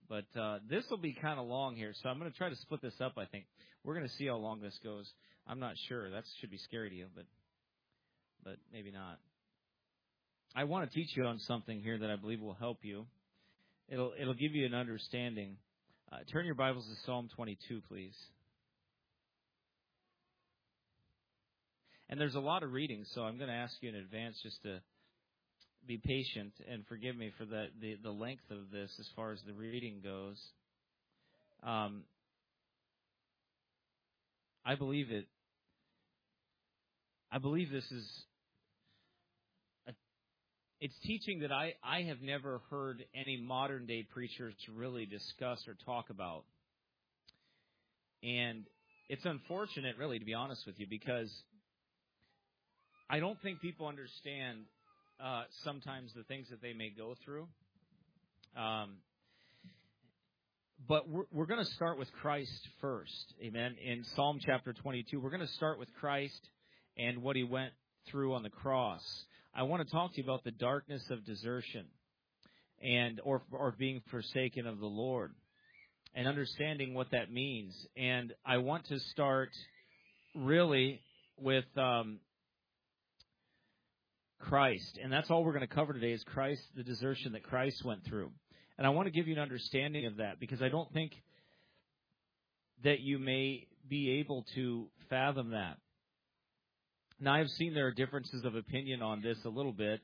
But this will be kind of long here, so I'm going to try to split this up, I think. We're going to see how long this goes. I'm not sure. That should be scary to you, but maybe not. I want to teach you on something here that I believe will help you. It'll give you an understanding. Turn your Bibles to Psalm 22, please. And there's a lot of reading, so I'm going to ask you in advance just to be patient and forgive me for the length of this as far as the reading goes. I believe this is it's teaching that I have never heard any modern day preachers really discuss or talk about. And it's unfortunate, really, to be honest with you, because I don't think people understand sometimes the things that they may go through. But we're going to start with Christ first, amen. In Psalm chapter 22, we're going to start with Christ and what he went through on the cross. I want to talk to you about the darkness of desertion and or being forsaken of the Lord and understanding what that means. And I want to start really with Christ. And that's all we're going to cover today is Christ, the desertion that Christ went through. And I want to give you an understanding of that because I don't think that you may be able to fathom that. Now, I've seen there are differences of opinion on this a little bit.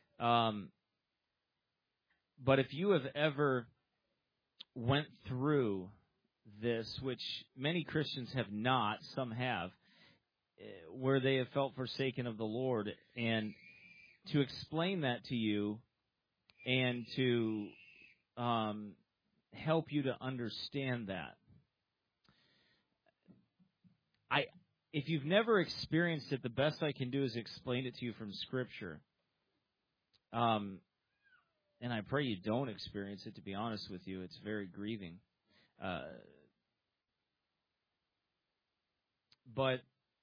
But if you have ever went through this, which many Christians have not, some have, where they have felt forsaken of the Lord, and to explain that to you and to help you to understand that. If you've never experienced it, the best I can do is explain it to you from Scripture. And I pray you don't experience it, to be honest with you. It's very grieving. But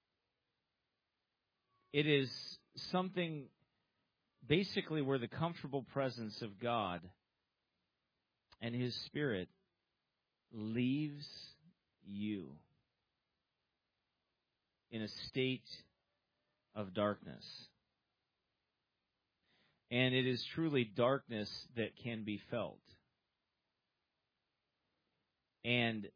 it is something basically where the comfortable presence of God and His Spirit leaves you in a state of darkness. And it is truly darkness that can be felt. And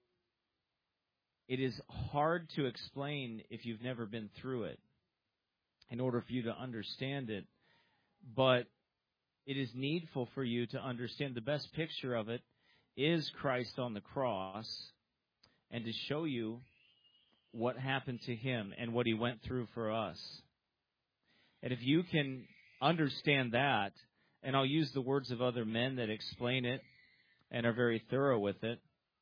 it is hard to explain if you've never been through it in order for you to understand it. But it is needful for you to understand. The best picture of it is Christ on the cross and to show you what happened to Him and what He went through for us. And if you can understand that, and I'll use the words of other men that explain it and are very thorough with it,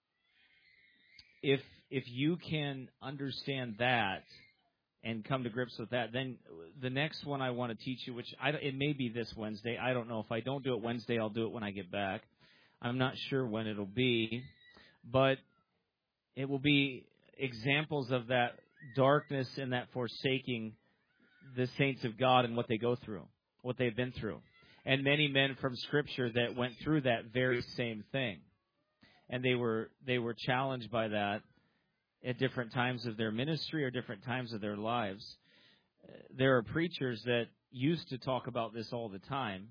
if you can understand that and come to grips with that, then the next one I want to teach you, which it may be this Wednesday. I don't know. If I don't do it Wednesday, I'll do it when I get back. I'm not sure when it'll be, but it will be examples of that darkness and that forsaking the saints of God and what they go through, what they've been through. And many men from Scripture that went through that very same thing. And they were challenged by that at different times of their ministry or different times of their lives. There are preachers that used to talk about this all the time.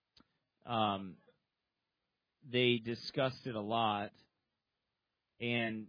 They discussed it a lot. And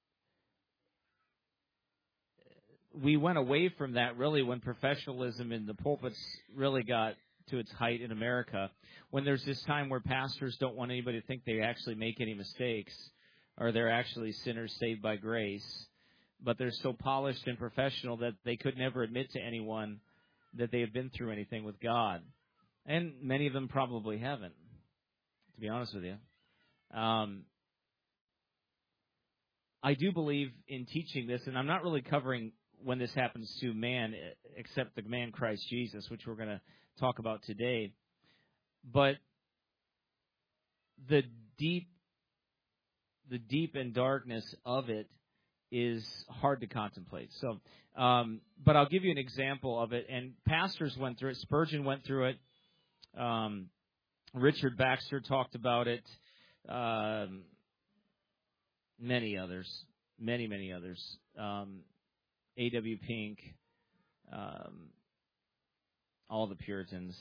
we went away from that really when professionalism in the pulpits really got to its height in America. When there's this time where pastors don't want anybody to think they actually make any mistakes or they're actually sinners saved by grace, but they're so polished and professional that they could never admit to anyone that they have been through anything with God. And many of them probably haven't, to be honest with you. I do believe in teaching this, and I'm not really covering when this happens to man, except the man Christ Jesus, which we're going to talk about today. But the deep and darkness of it is hard to contemplate. So, but I'll give you an example of it. And pastors went through it. Spurgeon went through it. Richard Baxter talked about it. many others, many others. A.W. Pink, all the Puritans.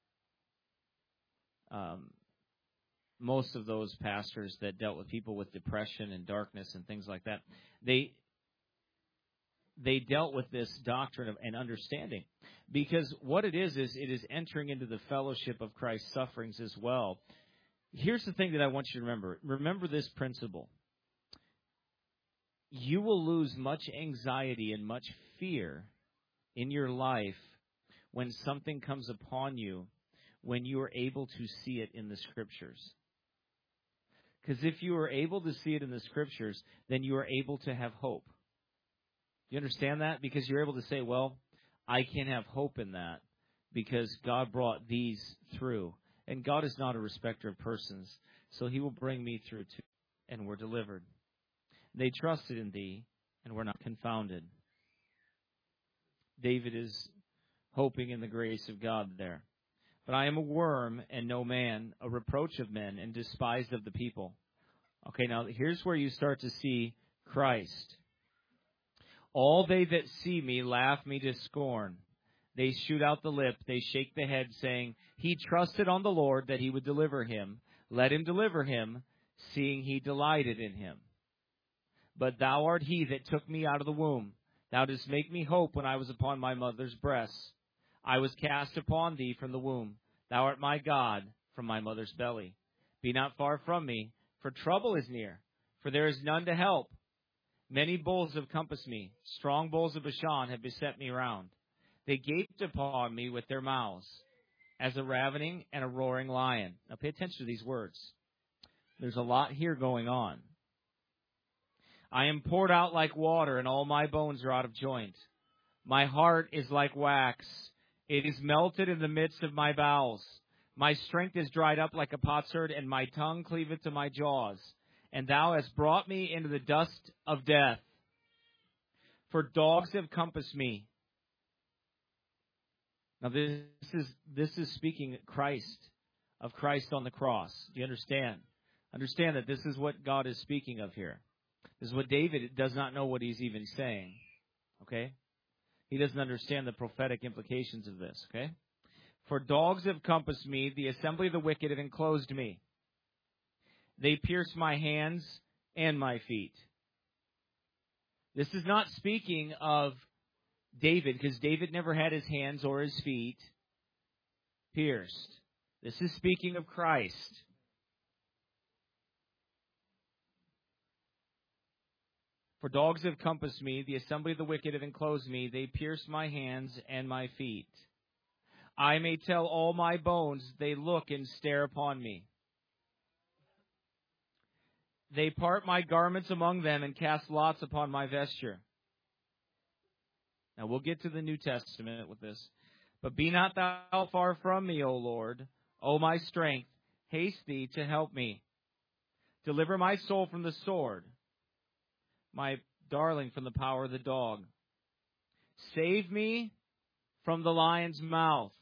Most of those pastors that dealt with people with depression and darkness and things like that, they dealt with this doctrine of and understanding, because what it is it is entering into the fellowship of Christ's sufferings as well. Here's the thing that I want you to remember. Remember this principle. You will lose much anxiety and much fear in your life when something comes upon you, when you are able to see it in the Scriptures. Because if you are able to see it in the Scriptures, then you are able to have hope. You understand that? Because you're able to say, well, I can have hope in that because God brought these through. And God is not a respecter of persons, so He will bring me through too, and we're delivered. They trusted in Thee, and were not confounded. David is hoping in the grace of God there. But I am a worm and no man, a reproach of men and despised of the people. Okay, now here's where you start to see Christ. All they that see me laugh me to scorn. They shoot out the lip, they shake the head, saying, He trusted on the Lord that He would deliver him. Let Him deliver him, seeing He delighted in him. But Thou art He that took me out of the womb. Thou didst make me hope when I was upon my mother's breasts. I was cast upon Thee from the womb. Thou art my God from my mother's belly. Be not far from me, for trouble is near, for there is none to help. Many bulls have compassed me. Strong bulls of Bashan have beset me round. They gaped upon me with their mouths, as a ravening and a roaring lion. Now pay attention to these words. There's a lot here going on. I am poured out like water, and all my bones are out of joint. My heart is like wax. It is melted in the midst of my bowels. My strength is dried up like a potsherd, and my tongue cleaveth to my jaws. And Thou hast brought me into the dust of death. For dogs have compassed me. Now this is speaking of Christ on the cross. Do you understand? Understand that this is what God is speaking of here. This is what David does not know what he's even saying. Okay? He doesn't understand the prophetic implications of this. Okay? For dogs have compassed me, the assembly of the wicked have enclosed me. They pierced my hands and my feet. This is not speaking of David, because David never had his hands or his feet pierced. This is speaking of Christ. For dogs have compassed me, the assembly of the wicked have enclosed me, they pierced my hands and my feet. I may tell all my bones, they look and stare upon me. They part my garments among them and cast lots upon my vesture. Now we'll get to the New Testament with this. But be not thou far from me, O Lord, O my strength, haste thee to help me. Deliver my soul from the sword, my darling from the power of the dog. Save me from the lion's mouth.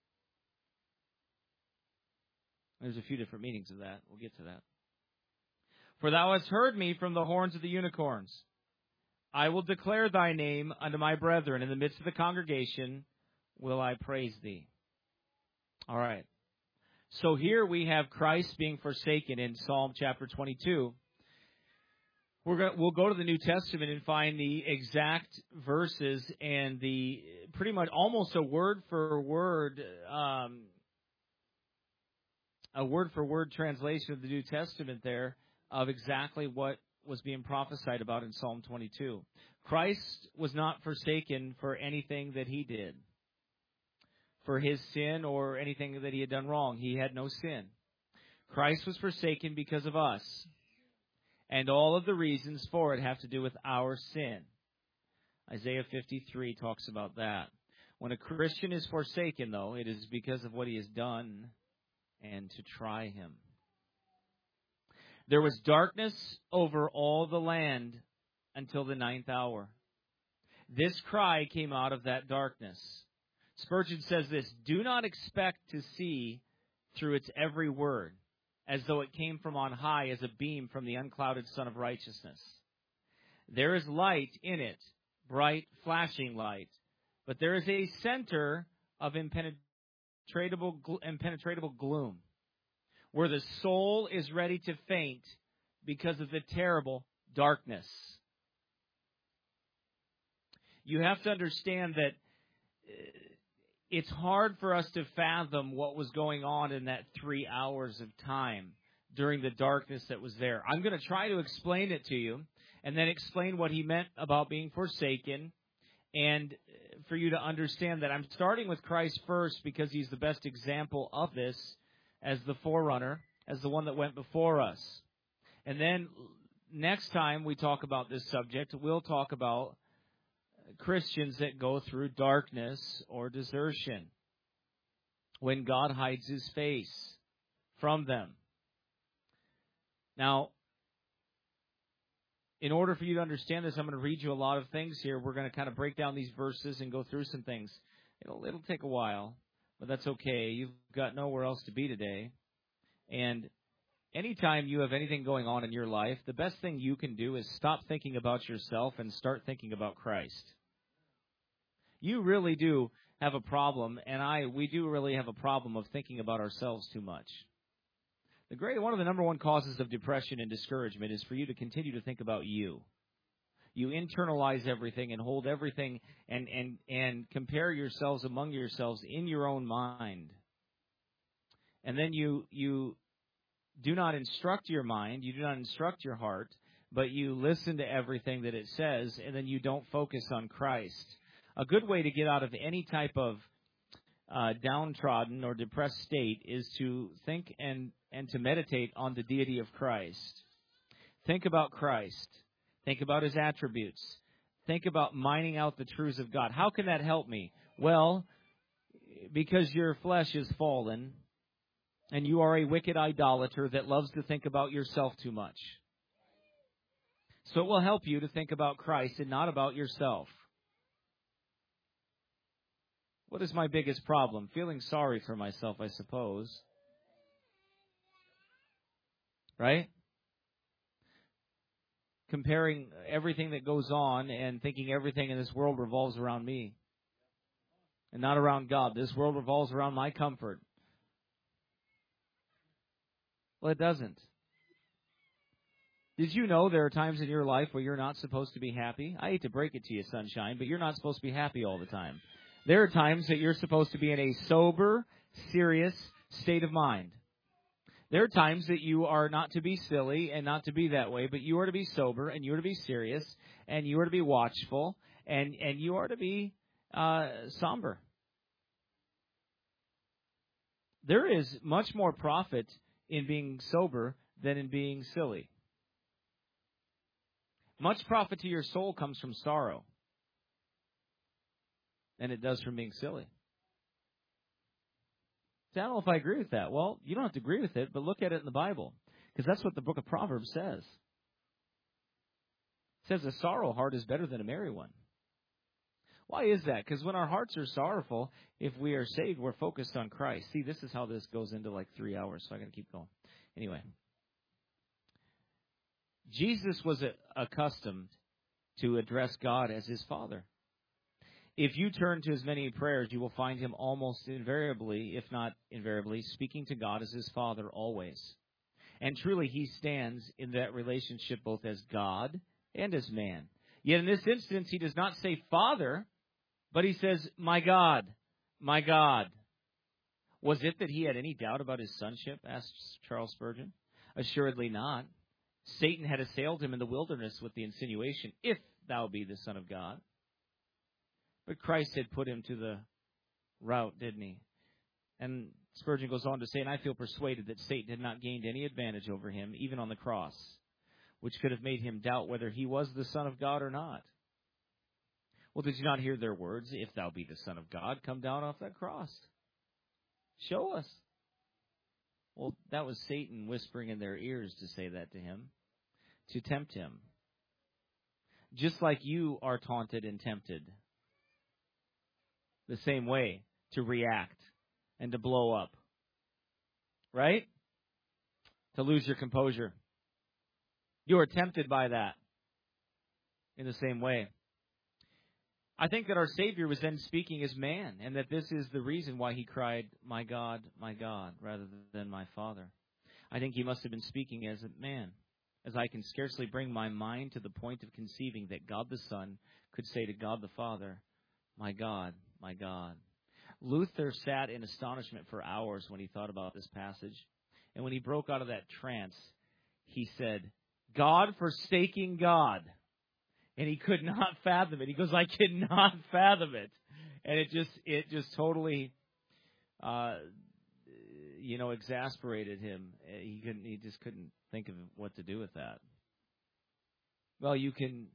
There's a few different meanings of that. We'll get to that. For Thou hast heard me from the horns of the unicorns. I will declare Thy name unto my brethren. In the midst of the congregation will I praise Thee. All right. So here we have Christ being forsaken in Psalm chapter 22. We'll go to the New Testament and find the exact verses and the pretty much almost a word for word translation of the New Testament there of exactly what was being prophesied about in Psalm 22. Christ was not forsaken for anything that He did, for His sin or anything that He had done wrong. He had no sin. Christ was forsaken because of us. And all of the reasons for it have to do with our sin. Isaiah 53 talks about that. When a Christian is forsaken, though, it is because of what he has done and to try him. There was darkness over all the land until the 9th hour. This cry came out of that darkness. Spurgeon says this, do not expect to see through its every word. as though it came from on high as a beam from the unclouded Sun of Righteousness. There is light in it, bright, flashing light, but there is a center of impenetrable gloom, where the soul is ready to faint because of the terrible darkness. You have to understand that it's hard for us to fathom what was going on in that 3 hours of time during the darkness that was there. I'm going to try to explain it to you and then explain what he meant about being forsaken, and for you to understand that I'm starting with Christ first because he's the best example of this as the forerunner, as the one that went before us. And then next time we talk about this subject, we'll talk about Christians that go through darkness or desertion, when God hides his face from them. Now, in order for you to understand this, I'm going to read you a lot of things here. We're going to kind of break down these verses and go through some things. It'll take a while, but that's okay. You've got nowhere else to be today. And anytime you have anything going on in your life, the best thing you can do is stop thinking about yourself and start thinking about Christ. You really do have a problem, and we do really have a problem of thinking about ourselves too much. One of the number one causes of depression and discouragement is for you to continue to think about you. You internalize everything and hold everything and compare yourselves among yourselves in your own mind. And then you do not instruct your mind, you do not instruct your heart, but you listen to everything that it says, and then you don't focus on Christ. A good way to get out of any type of downtrodden or depressed state is to think and to meditate on the deity of Christ. Think about Christ. Think about his attributes. Think about mining out the truths of God. How can that help me? Well, because your flesh is fallen, and you are a wicked idolater that loves to think about yourself too much. So it will help you to think about Christ and not about yourself. What is my biggest problem? Feeling sorry for myself, I suppose. Right? Comparing everything that goes on and thinking everything in this world revolves around me and not around God. This world revolves around my comfort. Well, it doesn't. Did you know there are times in your life where you're not supposed to be happy? I hate to break it to you, sunshine, but you're not supposed to be happy all the time. There are times that you're supposed to be in a sober, serious state of mind. There are times that you are not to be silly and not to be that way, but you are to be sober and you are to be serious and you are to be watchful and you are to be somber. There is much more profit in being sober than in being silly. Much profit to your soul comes from sorrow than it does from being silly. I don't know if I agree with that. Well, you don't have to agree with it, but look at it in the Bible, because that's what the book of Proverbs says. It says a sorrow heart is better than a merry one. Why is that? Because when our hearts are sorrowful, if we are saved, we're focused on Christ. See, this is how this goes into like 3 hours, so I got to keep going. Anyway, Jesus was accustomed to address God as his Father. If you turn to his many prayers, you will find him almost invariably, if not invariably, speaking to God as his Father always. And truly, he stands in that relationship both as God and as man. Yet in this instance, he does not say Father, but he says, my God, my God. Was it that he had any doubt about his sonship, asked Charles Spurgeon? Assuredly not. Satan had assailed him in the wilderness with the insinuation, if thou be the Son of God. But Christ had put him to the rout, didn't he? And Spurgeon goes on to say, and I feel persuaded that Satan had not gained any advantage over him, even on the cross, which could have made him doubt whether he was the Son of God or not. Well, did you not hear their words? If thou be the Son of God, come down off that cross. Show us. Well, that was Satan whispering in their ears to say that to him, to tempt him. Just like you are taunted and tempted. The same way, to react and to blow up. Right? to lose your composure. You are tempted by that in the same way. I think that our Savior was then speaking as man, and that this is the reason why he cried, my God, rather than my Father. I think he must have been speaking as a man, as I can scarcely bring my mind to the point of conceiving that God the Son could say to God the Father, my God, my God. Luther sat in astonishment for hours when he thought about this passage. And when he broke out of that trance, he said, God forsaking God. And he could not fathom it. He goes, I cannot fathom it. And it just totally, exasperated him. He just couldn't think of what to do with that. Well, you can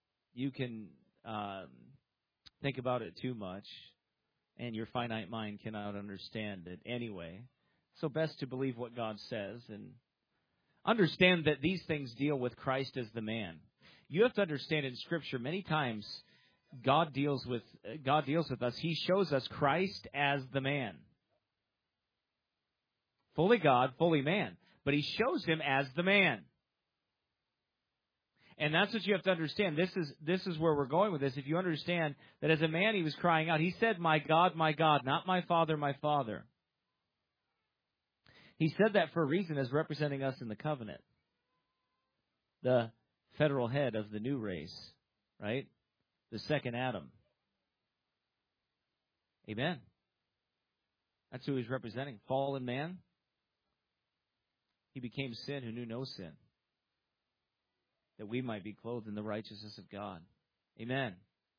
think about it too much, and your finite mind cannot understand it anyway. So best to believe what God says and understand that these things deal with Christ as the man. You have to understand in Scripture many times God deals with us. He shows us Christ as the man. Fully God, fully man. But he shows him as the man. And that's what you have to understand. This is where we're going with this. If you understand that as a man he was crying out, he said, my God, not my Father, my Father. He said that for a reason as representing us in the covenant. The federal head of the new race, right? The second Adam. Amen. That's who he's representing. Fallen man. He became sin who knew no sin, that we might be clothed in the righteousness of God. Amen.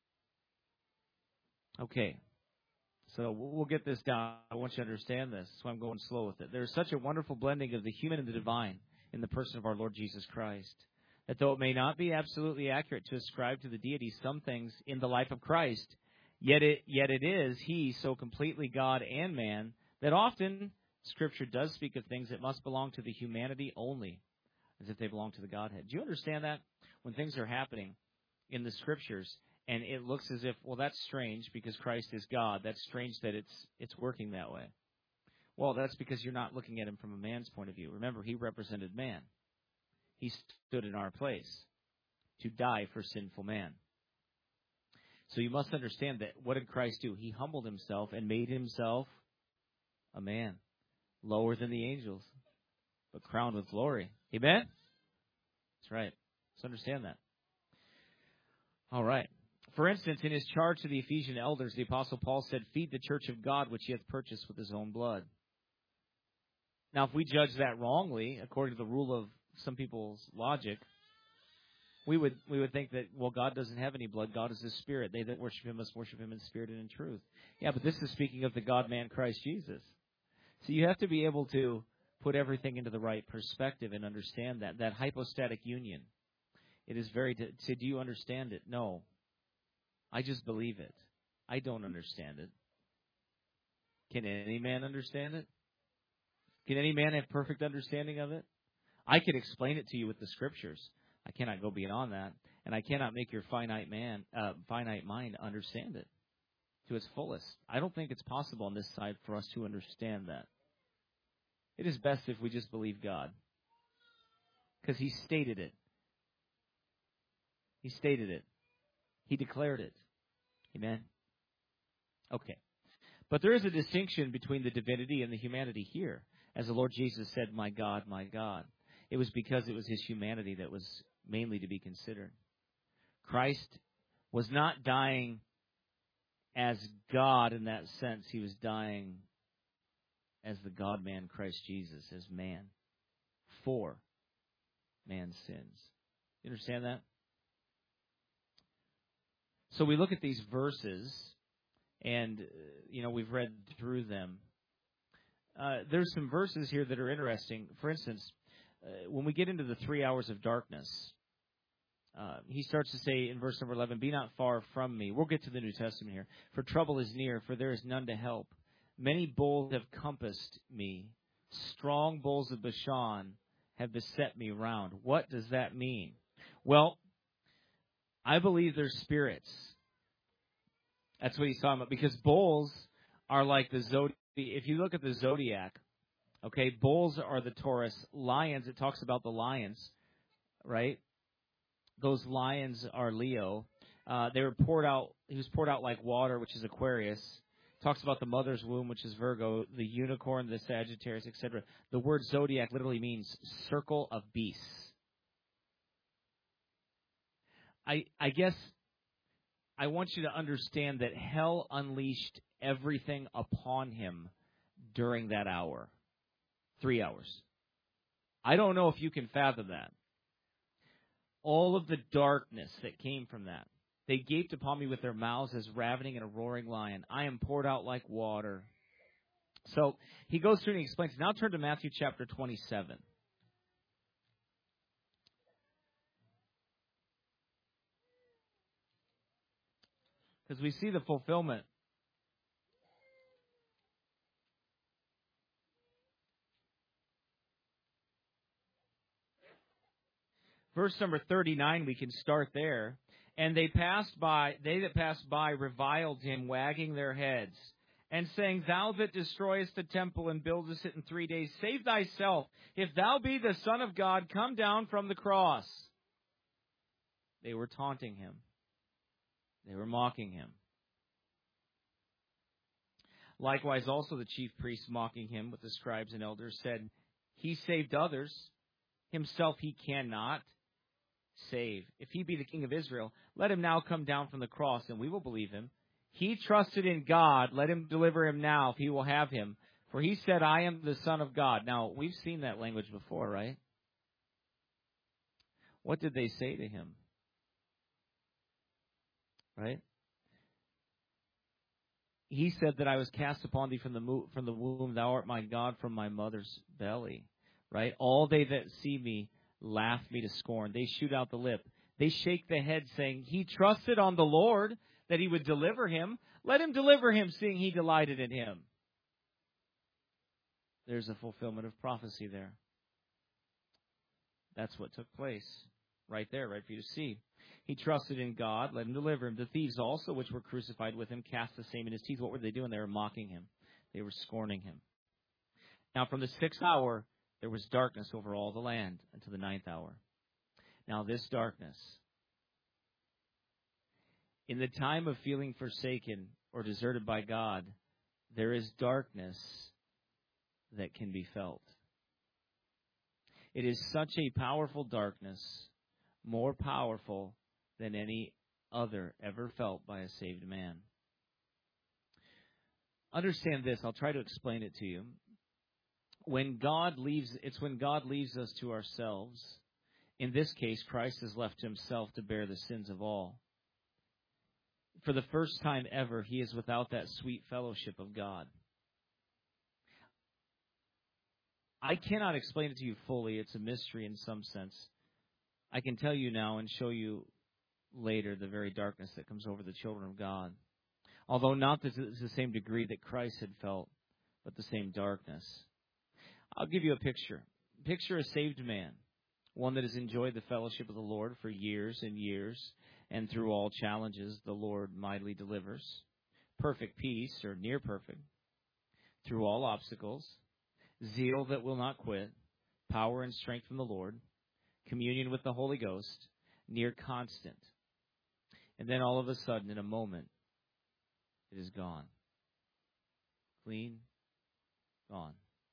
Okay. So we'll get this down. I want you to understand this. That's why I'm going slow with it. There's such a wonderful blending of the human and the divine in the person of our Lord Jesus Christ, that though it may not be absolutely accurate to ascribe to the deity some things in the life of Christ, yet it is he, so completely God and man, that often Scripture does speak of things that must belong to the humanity only, as if they belong to the Godhead. Do you understand that? When things are happening in the Scriptures, and it looks as if, well, that's strange because Christ is God. That's strange that it's working that way. Well, that's because you're not looking at him from a man's point of view. Remember, he represented man. He stood in our place to die for sinful man. So you must understand that what did Christ do? He humbled himself and made himself a man, lower than the angels, but crowned with glory. Amen? That's right. Let's understand that. All right. For instance, in his charge to the Ephesian elders, the Apostle Paul said, feed the church of God, which he hath purchased with his own blood. Now, if we judge that wrongly, according to the rule of some people's logic, we would think that, well, God doesn't have any blood. God is his spirit. They that worship him must worship him in spirit and in truth. Yeah, but this is speaking of the God-man Christ Jesus. So you have to be able to put everything into the right perspective and understand that hypostatic union. It is say, do you understand it? No. I just believe it. I don't understand it. Can any man understand it? Can any man have perfect understanding of it? I can explain it to you with the Scriptures. I cannot go beyond that, and I cannot make your finite mind understand it to its fullest. I don't think it's possible on this side for us to understand that. It is best if we just believe God, because he stated it. He stated it. He declared it. Amen? Okay. But there is a distinction between the divinity and the humanity here. As the Lord Jesus said, my God, it was because it was his humanity that was mainly to be considered. Christ was not dying as God in that sense. He was dying as the God-man Christ Jesus, as man, for man's sins. You understand that? So we look at these verses, and, we've read through them. There's some verses here that are interesting. For instance, when we get into the 3 hours of darkness, he starts to say in verse number 11, be not far from me. We'll get to the New Testament here. For trouble is near, for there is none to help. Many bulls have compassed me. Strong bulls of Bashan have beset me round. What does that mean? Well, I believe they're spirits. That's what he's talking about. Because bulls are like the zodiac. If you look at the zodiac Okay, bulls are the Taurus. Lions, it talks about the lions, right? Those lions are Leo. They were poured out. He was poured out like water, which is Aquarius. Talks about the mother's womb, which is Virgo, the unicorn, the Sagittarius, etc. The word zodiac literally means circle of beasts. I guess I want you to understand that hell unleashed everything upon him during that hour. 3 hours. I don't know if you can fathom that. All of the darkness that came from that. They gaped upon me with their mouths as ravening and a roaring lion. I am poured out like water. So he goes through and he explains. Now turn to Matthew chapter 27. Because we see the fulfillment. Verse number 39, we can start there. And they that passed by reviled him, wagging their heads, and saying, Thou that destroyest the temple and buildest it in 3 days, save thyself. If thou be the Son of God, come down from the cross. They were taunting him. They were mocking him. Likewise also the chief priests, mocking him with the scribes and elders, said, He saved others. Himself he cannot save. If he be the King of Israel, let him now come down from the cross, and we will believe him. He trusted in God. Let him deliver him now, if he will have him. For he said, I am the Son of God. Now, we've seen that language before, right? What did they say to him? Right? He said that I was cast upon thee from the womb. Thou art my God from my mother's belly. Right? All they that see me laugh me to scorn. They shoot out the lip. They shake the head, saying, He trusted on the Lord that he would deliver him. Let him deliver him, seeing he delighted in him. There's a fulfillment of prophecy there. That's what took place. Right there, right for you to see. He trusted in God. Let him deliver him. The thieves also, which were crucified with him, cast the same in his teeth. What were they doing? They were mocking him. They were scorning him. Now, from the 6th hour, there was darkness over all the land until the 9th hour. Now, this darkness, in the time of feeling forsaken or deserted by God, there is darkness that can be felt. It is such a powerful darkness, more powerful than any other ever felt by a saved man. Understand this. I'll try to explain it to you. When God leaves us to ourselves, in this case, Christ is left to himself to bear the sins of all. For the first time ever, he is without that sweet fellowship of God. I cannot explain it to you fully. It's a mystery in some sense. I can tell you now and show you later the very darkness that comes over the children of God. Although not to the same degree that Christ had felt, but the same darkness. I'll give you a picture. Picture a saved man, one that has enjoyed the fellowship of the Lord for years and years, and through all challenges the Lord mightily delivers. Perfect peace, or near perfect, through all obstacles. Zeal that will not quit, power and strength from the Lord, communion with the Holy Ghost, near constant. And then all of a sudden, in a moment, it is gone. Clean, gone.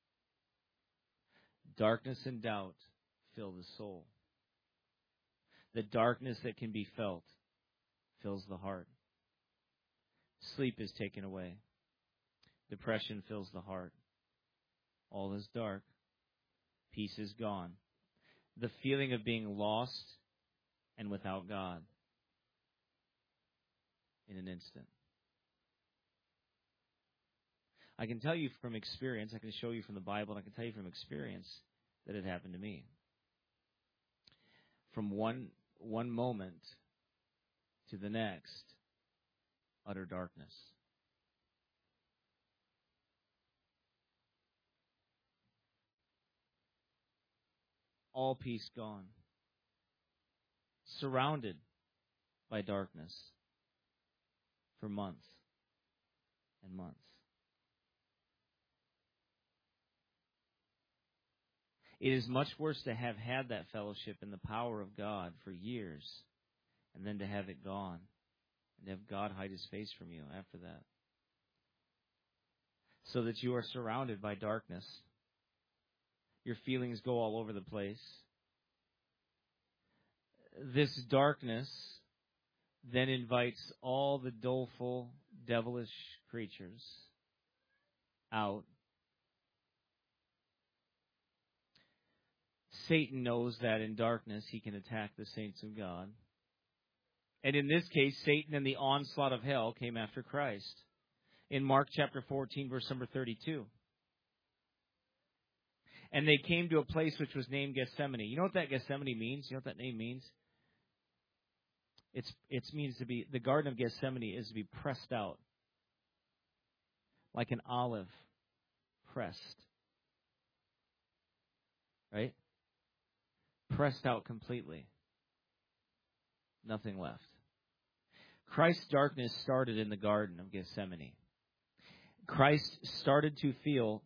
Darkness and doubt fill the soul. The darkness that can be felt fills the heart. Sleep is taken away. Depression fills the heart. All is dark. Peace is gone. The feeling of being lost and without God in an instant. I can tell you from experience, I can show you from the Bible, and I can tell you from experience that it happened to me. From one moment to the next, utter darkness. All peace gone. Surrounded by darkness for months and months. It is much worse to have had that fellowship in the power of God for years and then to have it gone and to have God hide his face from you after that. So that you are surrounded by darkness. Your feelings go all over the place. This darkness then invites all the doleful, devilish creatures out. Satan knows that in darkness he can attack the saints of God. And in this case, Satan and the onslaught of hell came after Christ. In Mark chapter 14, verse number 32. And they came to a place which was named Gethsemane. You know what that Gethsemane means? You know what that name means? It means to be, the Garden of Gethsemane is to be pressed out. Like an olive pressed. Right? Pressed out completely. Nothing left. Christ's darkness started in the Garden of Gethsemane. Christ started to feel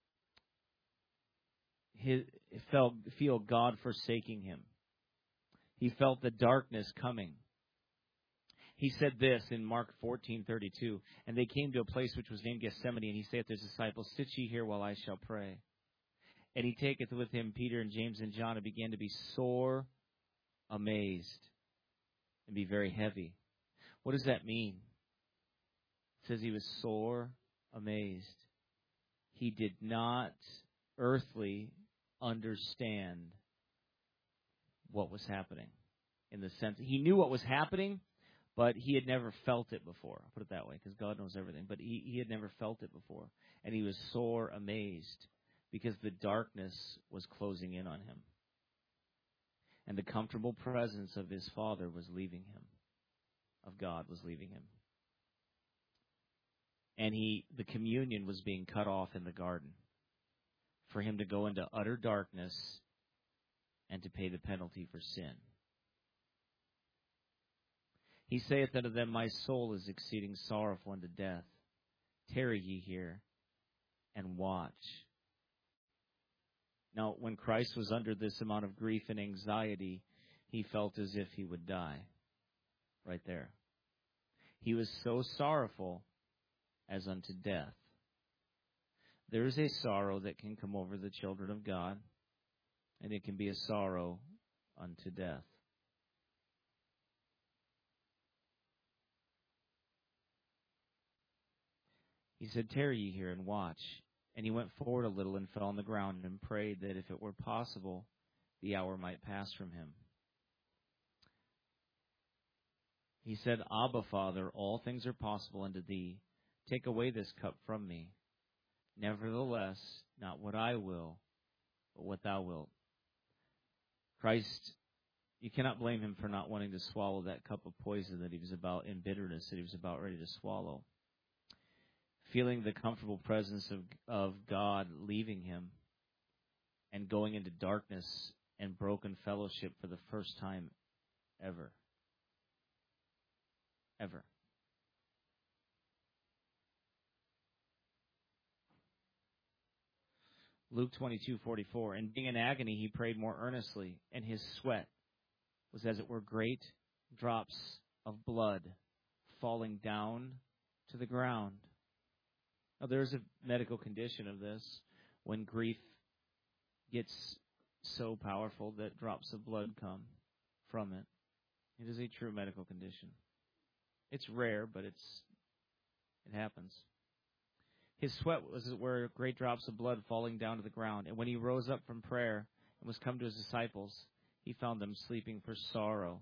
God forsaking him. He felt the darkness coming. He said this in Mark 14:32, and they came to a place which was named Gethsemane, and he saith to his disciples, Sit ye here while I shall pray. And he taketh with him Peter and James and John, and began to be sore amazed and be very heavy. What does that mean? It says he was sore amazed. He did not earthly understand what was happening. In the sense, he knew what was happening, but he had never felt it before. I'll put it that way, because God knows everything. But he had never felt it before. And he was sore amazed because the darkness was closing in on him. And the comfortable presence of his Father was leaving him. Of God was leaving him. And the communion was being cut off in the garden for him to go into utter darkness and to pay the penalty for sin. He saith unto them, My soul is exceeding sorrowful unto death. Tarry ye here and watch. Now, when Christ was under this amount of grief and anxiety, he felt as if he would die. Right there. He was so sorrowful as unto death. There is a sorrow that can come over the children of God, and it can be a sorrow unto death. He said, Tarry ye here and watch. And he went forward a little and fell on the ground and prayed that if it were possible, the hour might pass from him. He said, Abba, Father, all things are possible unto thee. Take away this cup from me. Nevertheless, not what I will, but what thou wilt. Christ, you cannot blame him for not wanting to swallow that cup of poison that he was about, in bitterness, that he was about ready to swallow. Feeling the comfortable presence of God leaving him and going into darkness and broken fellowship for the first time ever. Ever. Luke 22:44. And being in agony, he prayed more earnestly, and his sweat was as it were great drops of blood falling down to the ground. Now, there's a medical condition of this when grief gets so powerful that drops of blood come from it. It is a true medical condition. It's rare, but it happens. His sweat was as it were great drops of blood falling down to the ground. And when he rose up from prayer and was come to his disciples, he found them sleeping for sorrow.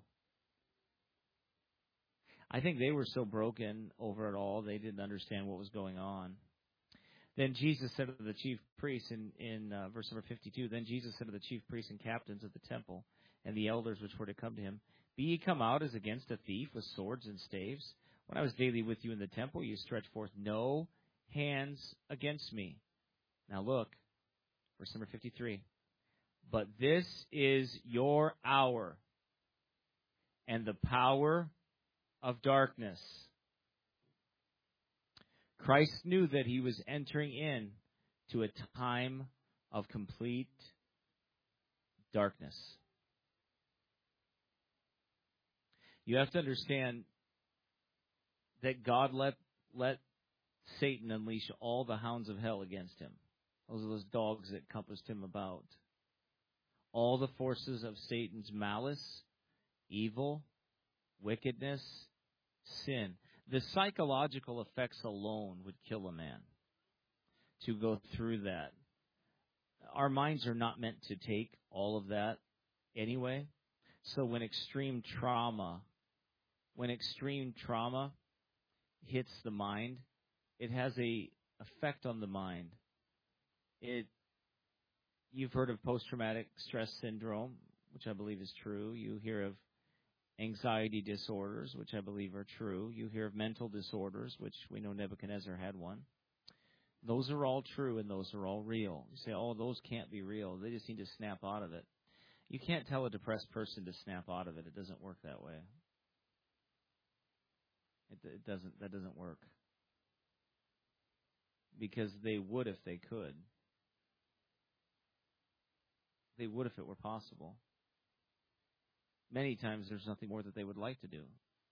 I think they were so broken over it all, they didn't understand what was going on. Then Jesus said to the chief priests in verse number 52, Then Jesus said to the chief priests and captains of the temple and the elders which were to come to him, Be ye come out as against a thief with swords and staves? When I was daily with you in the temple, you stretched forth no hands against me. Now look, verse number 53. But this is your hour and the power of darkness. Christ knew that he was entering in to a time of complete darkness. You have to understand that God let Satan unleash all the hounds of hell against him. Those are those dogs that compassed him about. All the forces of Satan's malice, evil, wickedness, sin. The psychological effects alone would kill a man to go through that. Our minds are not meant to take all of that anyway. So when extreme trauma hits the mind, it has a effect on the mind. You've heard of post-traumatic stress syndrome, which I believe is true. You hear of anxiety disorders, which I believe are true. You hear of mental disorders, which we know Nebuchadnezzar had one. Those are all true and those are all real. You say, oh, those can't be real. They just need to snap out of it. You can't tell a depressed person to snap out of it. It doesn't work that way. That doesn't work. Because they would if they could. They would if it were possible. Many times there's nothing more that they would like to do.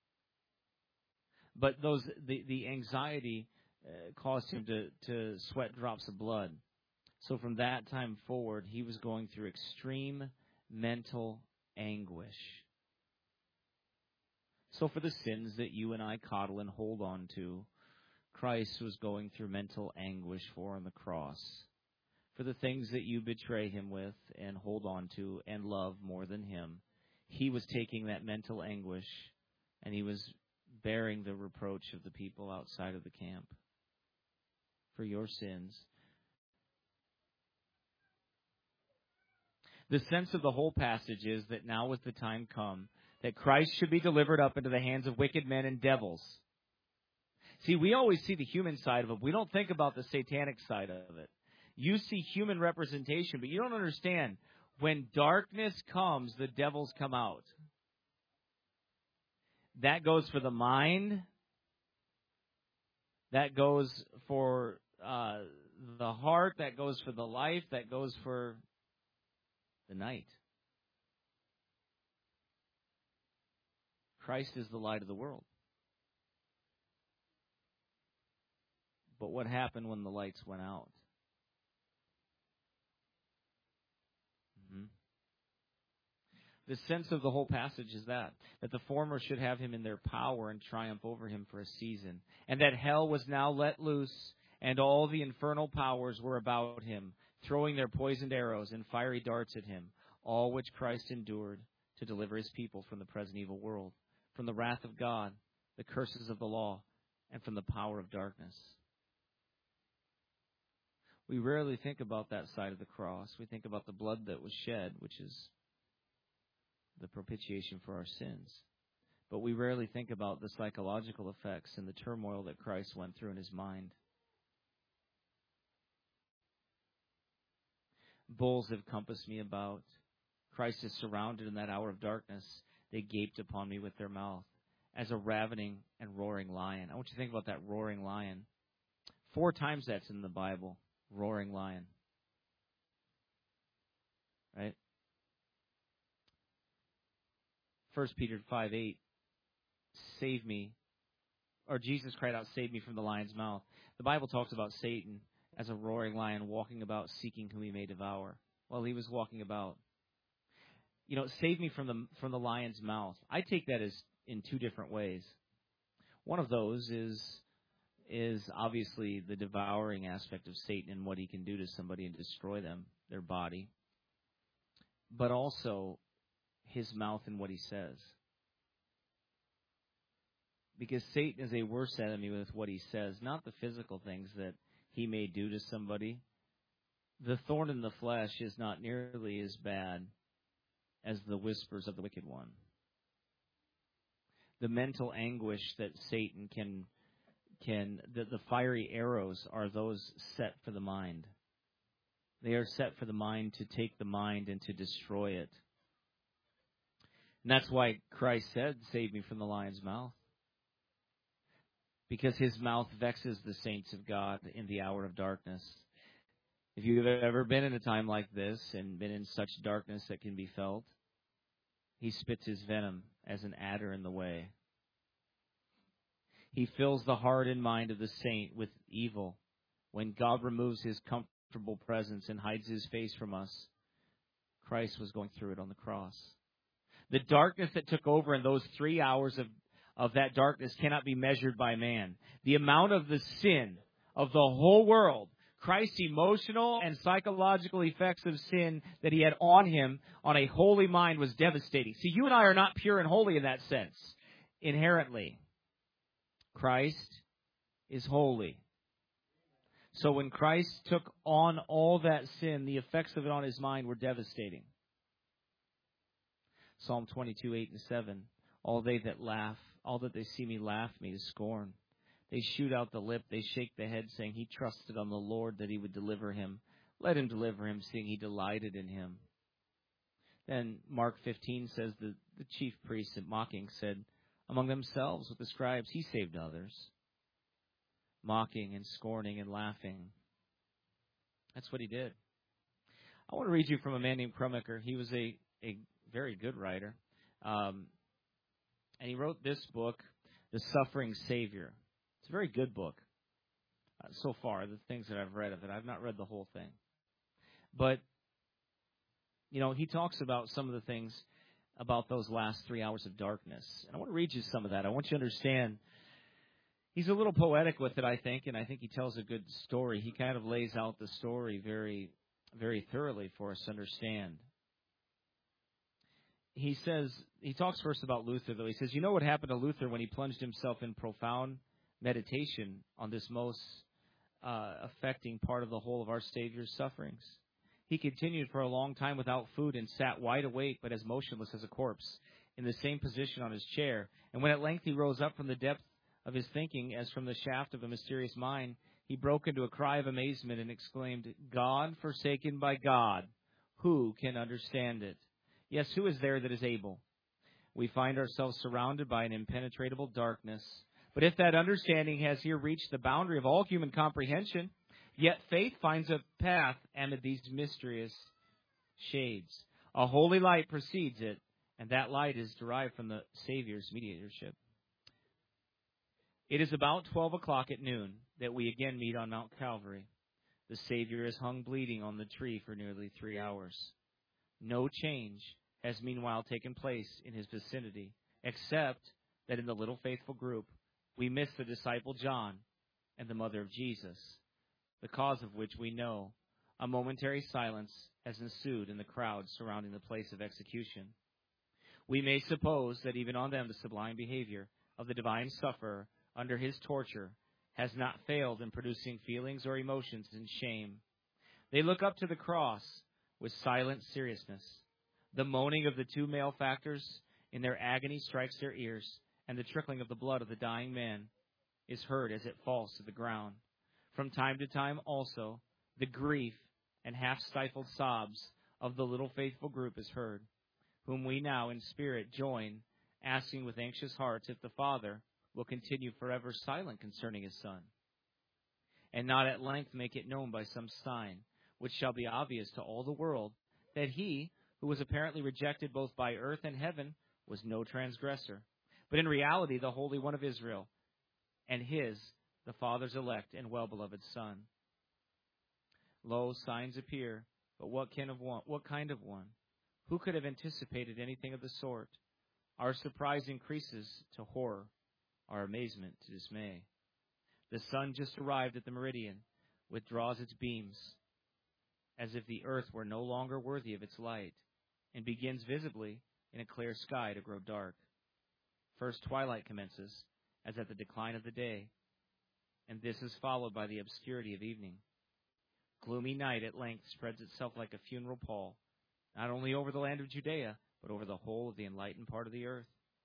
But the anxiety caused him to sweat drops of blood. So from that time forward, he was going through extreme mental anguish. So for the sins that you and I coddle and hold on to, Christ was going through mental anguish for on the cross. For the things that you betray him with and hold on to and love more than him, he was taking that mental anguish and he was bearing the reproach of the people outside of the camp for your sins. The sense of the whole passage is that now was the time come that Christ should be delivered up into the hands of wicked men and devils. See, we always see the human side of it. We don't think about the satanic side of it. You see human representation, but you don't understand. When darkness comes, the devils come out. That goes for the mind. That goes for the heart. That goes for the life. That goes for the night. Christ is the light of the world. But what happened when the lights went out? The sense of the whole passage is that the former should have him in their power and triumph over him for a season, and that hell was now let loose, and all the infernal powers were about him, throwing their poisoned arrows and fiery darts at him, all which Christ endured to deliver his people from the present evil world, from the wrath of God, the curses of the law, and from the power of darkness. We rarely think about that side of the cross. We think about the blood that was shed, which is the propitiation for our sins. But we rarely think about the psychological effects and the turmoil that Christ went through in his mind. Bulls have compassed me about. Christ is surrounded in that hour of darkness. They gaped upon me with their mouth as a ravening and roaring lion. I want you to think about that roaring lion. 4 times that's in the Bible, roaring lion. Right? 1 Peter 5:8, save me, or Jesus cried out, save me from the lion's mouth. The Bible talks about Satan as a roaring lion walking about seeking whom he may devour. Well, he was walking about. Save me from the lion's mouth. I take that as in 2 different ways. One of those is obviously the devouring aspect of Satan and what he can do to somebody and destroy them, their body. But also his mouth and what he says. Because Satan is a worse enemy with what he says, not the physical things that he may do to somebody. The thorn in the flesh is not nearly as bad as the whispers of the wicked one. The mental anguish that Satan the fiery arrows are those set for the mind. They are set for the mind to take the mind and to destroy it. And that's why Christ said, save me from the lion's mouth. Because his mouth vexes the saints of God in the hour of darkness. If you've ever been in a time like this and been in such darkness that can be felt, he spits his venom as an adder in the way. He fills the heart and mind of the saint with evil. When God removes his comfortable presence and hides his face from us, Christ was going through it on the cross. The darkness that took over in those 3 hours of that darkness cannot be measured by man. The amount of the sin of the whole world, Christ's emotional and psychological effects of sin that he had on him on a holy mind was devastating. See, you and I are not pure and holy in that sense, inherently. Christ is holy. So when Christ took on all that sin, the effects of it on his mind were devastating. Psalm 22, 8 and 7. All they see me laugh me to scorn. They shoot out the lip, they shake the head, saying, he trusted on the Lord that he would deliver him. Let him deliver him, seeing he delighted in him. Then Mark 15 says the chief priests, mocking, said among themselves with the scribes, he saved others. Mocking and scorning and laughing. That's what he did. I want to read you from a man named Kromaker. He was a very good writer. And he wrote this book, The Suffering Savior. It's a very good book so far, the things that I've read of it. I've not read the whole thing. But, he talks about some of the things about those last 3 hours of darkness. And I want to read you some of that. I want you to understand. He's a little poetic with it, I think, and I think he tells a good story. He kind of lays out the story very, very thoroughly for us to understand. He talks first about Luther, though. He says, you know what happened to Luther when he plunged himself in profound meditation on this most affecting part of the whole of our Savior's sufferings? He continued for a long time without food and sat wide awake but as motionless as a corpse in the same position on his chair. And when at length he rose up from the depth of his thinking as from the shaft of a mysterious mine, he broke into a cry of amazement and exclaimed, God forsaken by God, who can understand it? Yes, who is there that is able? We find ourselves surrounded by an impenetrable darkness. But if that understanding has here reached the boundary of all human comprehension, yet faith finds a path amid these mysterious shades. A holy light precedes it, and that light is derived from the Savior's mediatorship. It is about 12 o'clock at noon that we again meet on Mount Calvary. The Savior is hung bleeding on the tree for nearly 3 hours. No change has meanwhile taken place in his vicinity, except that in the little faithful group, we miss the disciple John and the mother of Jesus, the cause of which we know. A momentary silence has ensued in the crowd surrounding the place of execution. We may suppose that even on them the sublime behavior of the divine sufferer under his torture has not failed in producing feelings or emotions in shame. They look up to the cross with silent seriousness. The moaning of the two malefactors in their agony strikes their ears, and the trickling of the blood of the dying man is heard as it falls to the ground. From time to time also, the grief and half-stifled sobs of the little faithful group is heard, whom we now in spirit join, asking with anxious hearts if the Father will continue forever silent concerning his Son, and not at length make it known by some sign, which shall be obvious to all the world, that he, who was apparently rejected both by earth and heaven, was no transgressor, but in reality the Holy One of Israel, and his, the Father's elect and well-beloved Son. Lo, signs appear, but what kind of one? Who could have anticipated anything of the sort? Our surprise increases to horror, our amazement to dismay. The sun just arrived at the meridian, withdraws its beams, as if the earth were no longer worthy of its light, and begins visibly in a clear sky to grow dark. First twilight commences, as at the decline of the day, and this is followed by the obscurity of evening. Gloomy night at length spreads itself like a funeral pall, not only over the land of Judea, but over the whole of the enlightened part of the earth.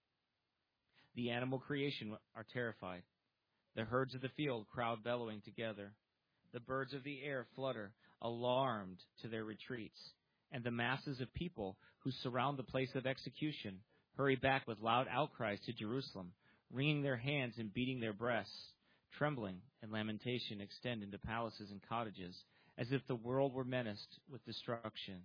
The animal creation are terrified. The herds of the field crowd bellowing together. The birds of the air flutter, alarmed to their retreats. And the masses of people who surround the place of execution hurry back with loud outcries to Jerusalem, wringing their hands and beating their breasts. Trembling and lamentation extend into palaces and cottages, as if the world were menaced with destruction.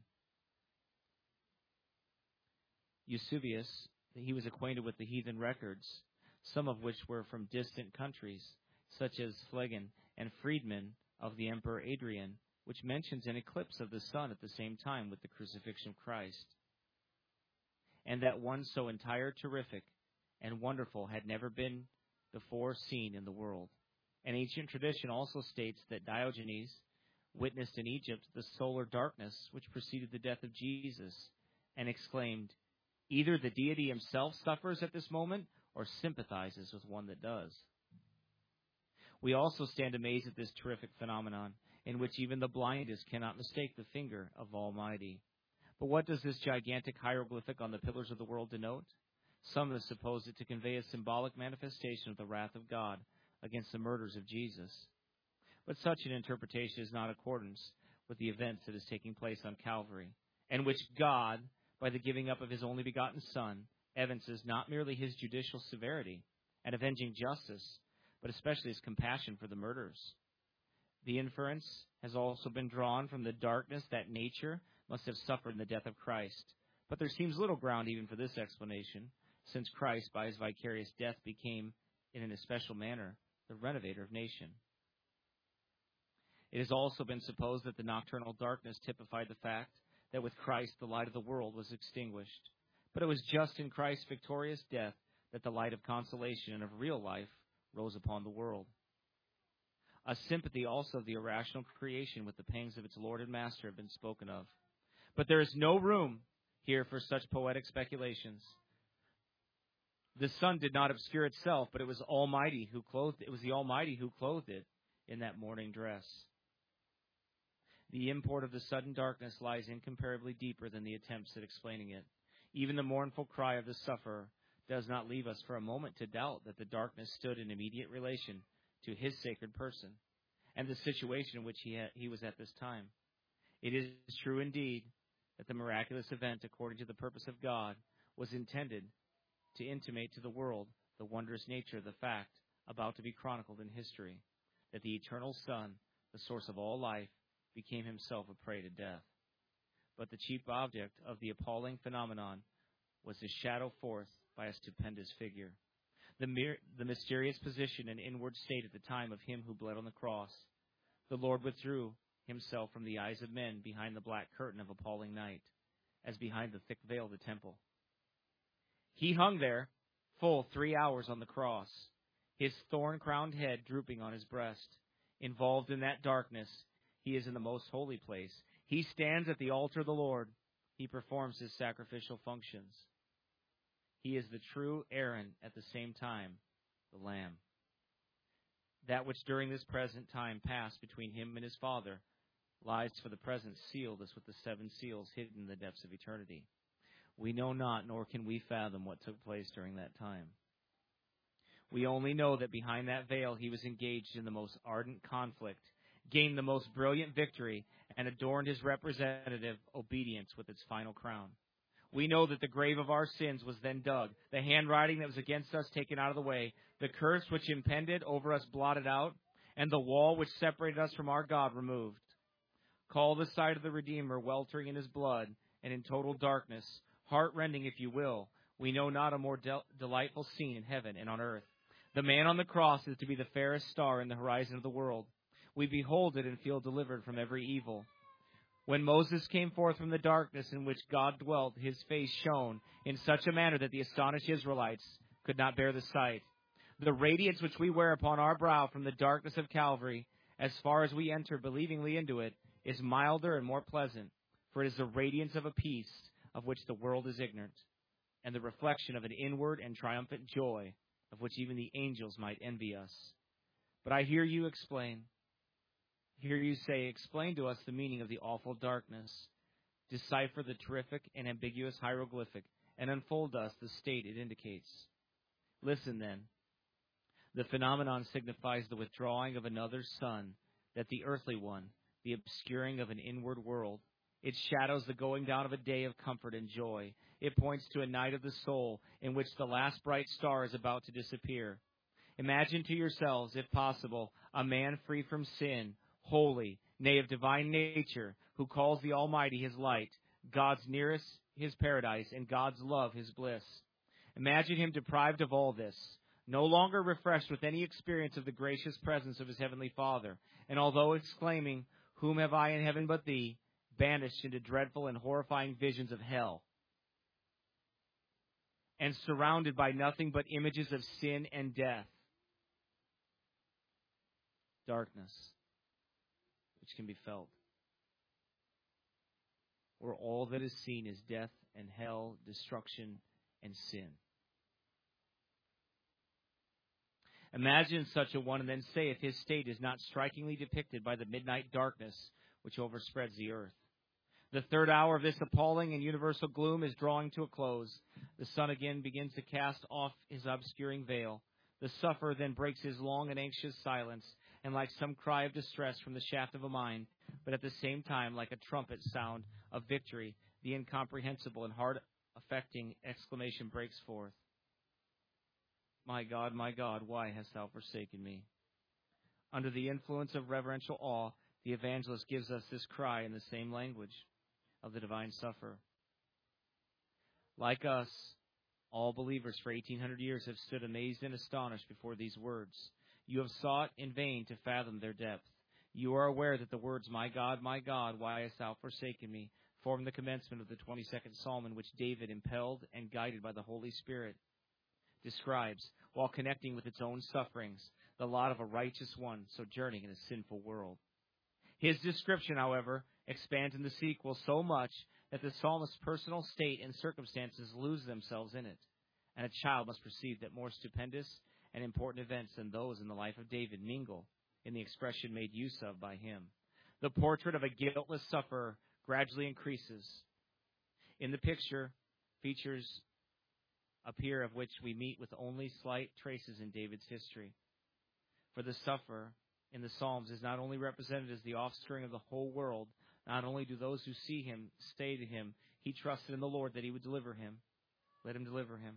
Eusebius, he was acquainted with the heathen records, some of which were from distant countries, such as Phlegon and Friedman of the Emperor Adrian, which mentions an eclipse of the sun at the same time with the crucifixion of Christ. And that one so entire, terrific, and wonderful had never been before seen in the world. An ancient tradition also states that Diogenes witnessed in Egypt the solar darkness which preceded the death of Jesus, and exclaimed, "Either the deity himself suffers at this moment, or sympathizes with one that does." We also stand amazed at this terrific phenomenon, in which even the blindest cannot mistake the finger of Almighty. But what does this gigantic hieroglyphic on the pillars of the world denote? Some have supposed it to convey a symbolic manifestation of the wrath of God against the murders of Jesus. But such an interpretation is not in accordance with the events that is taking place on Calvary, and which God, by the giving up of his only begotten Son, evinces not merely his judicial severity and avenging justice, but especially his compassion for the murderers. The inference has also been drawn from the darkness that nature must have suffered in the death of Christ. But there seems little ground even for this explanation, since Christ, by his vicarious death, became, in an especial manner, the renovator of nation. It has also been supposed that the nocturnal darkness typified the fact that with Christ the light of the world was extinguished. But it was just in Christ's victorious death that the light of consolation and of real life rose upon the world. A sympathy also of the irrational creation with the pangs of its Lord and Master have been spoken of. But there is no room here for such poetic speculations. The sun did not obscure itself, but it was Almighty who clothed it. It was the Almighty who clothed it in that mourning dress. The import of the sudden darkness lies incomparably deeper than the attempts at explaining it. Even the mournful cry of the sufferer does not leave us for a moment to doubt that the darkness stood in immediate relation to his sacred person and the situation in which he was at this time. It is true indeed that the miraculous event, according to the purpose of God, was intended to intimate to the world the wondrous nature of the fact about to be chronicled in history, that the eternal Son, the source of all life, became himself a prey to death. But the chief object of the appalling phenomenon was his shadow forth by a stupendous figure. The mysterious position and inward state at the time of him who bled on the cross. The Lord withdrew himself from the eyes of men behind the black curtain of appalling night, as behind the thick veil of the temple. He hung there full 3 hours on the cross, his thorn-crowned head drooping on his breast. Involved in that darkness, he is in the most holy place. He stands at the altar of the Lord. He performs his sacrificial functions. He is the true Aaron at the same time, the Lamb. That which during this present time passed between him and his Father lies for the present sealed as with the 7 seals hidden in the depths of eternity. We know not, nor can we fathom what took place during that time. We only know that behind that veil he was engaged in the most ardent conflict, gained the most brilliant victory, and adorned his representative obedience with its final crown. We know that the grave of our sins was then dug, the handwriting that was against us taken out of the way, the curse which impended over us blotted out, and the wall which separated us from our God removed. Call the sight of the Redeemer weltering in his blood and in total darkness, heart-rending if you will. We know not a more delightful scene in heaven and on earth. The man on the cross is to be the fairest star in the horizon of the world. We behold it and feel delivered from every evil. When Moses came forth from the darkness in which God dwelt, his face shone in such a manner that the astonished Israelites could not bear the sight. The radiance which we wear upon our brow from the darkness of Calvary, as far as we enter believingly into it, is milder and more pleasant, for it is the radiance of a peace of which the world is ignorant, and the reflection of an inward and triumphant joy of which even the angels might envy us. But I hear you say, explain to us the meaning of the awful darkness, decipher the terrific and ambiguous hieroglyphic, and unfold us the state it indicates. Listen then. The phenomenon signifies the withdrawing of another sun, that the earthly one, the obscuring of an inward world. It shadows the going down of a day of comfort and joy. It points to a night of the soul in which the last bright star is about to disappear. Imagine to yourselves, if possible, a man free from sin, holy, nay, of divine nature, who calls the Almighty his light, God's nearest his paradise, and God's love his bliss. Imagine him deprived of all this, no longer refreshed with any experience of the gracious presence of his heavenly Father, and although exclaiming, "Whom have I in heaven but thee?" banished into dreadful and horrifying visions of hell, and surrounded by nothing but images of sin and death. Darkness, which can be felt, where all that is seen is death and hell, destruction and sin. Imagine such a one, and then say if his state is not strikingly depicted by the midnight darkness which overspreads the earth. The third hour of this appalling and universal gloom is drawing to a close. The sun again begins to cast off his obscuring veil. The sufferer then breaks his long and anxious silence, and like some cry of distress from the shaft of a mine, but at the same time like a trumpet sound of victory, the incomprehensible and heart-affecting exclamation breaks forth. My God, why hast thou forsaken me? Under the influence of reverential awe, the evangelist gives us this cry in the same language of the divine sufferer. Like us, all believers for 1,800 years have stood amazed and astonished before these words. You have sought in vain to fathom their depth. You are aware that the words, my God, why hast thou forsaken me, form the commencement of the 22nd Psalm, in which David, impelled and guided by the Holy Spirit, describes, while connecting with its own sufferings, the lot of a righteous one sojourning in a sinful world. His description, however, expands in the sequel so much that the psalmist's personal state and circumstances lose themselves in it, and a child must perceive that more stupendous and important events than those in the life of David mingle in the expression made use of by him. The portrait of a guiltless sufferer gradually increases. In the picture, features appear of which we meet with only slight traces in David's history. For the sufferer in the Psalms is not only represented as the offspring of the whole world, not only do those who see him say to him, he trusted in the Lord that he would deliver him. Let him deliver him.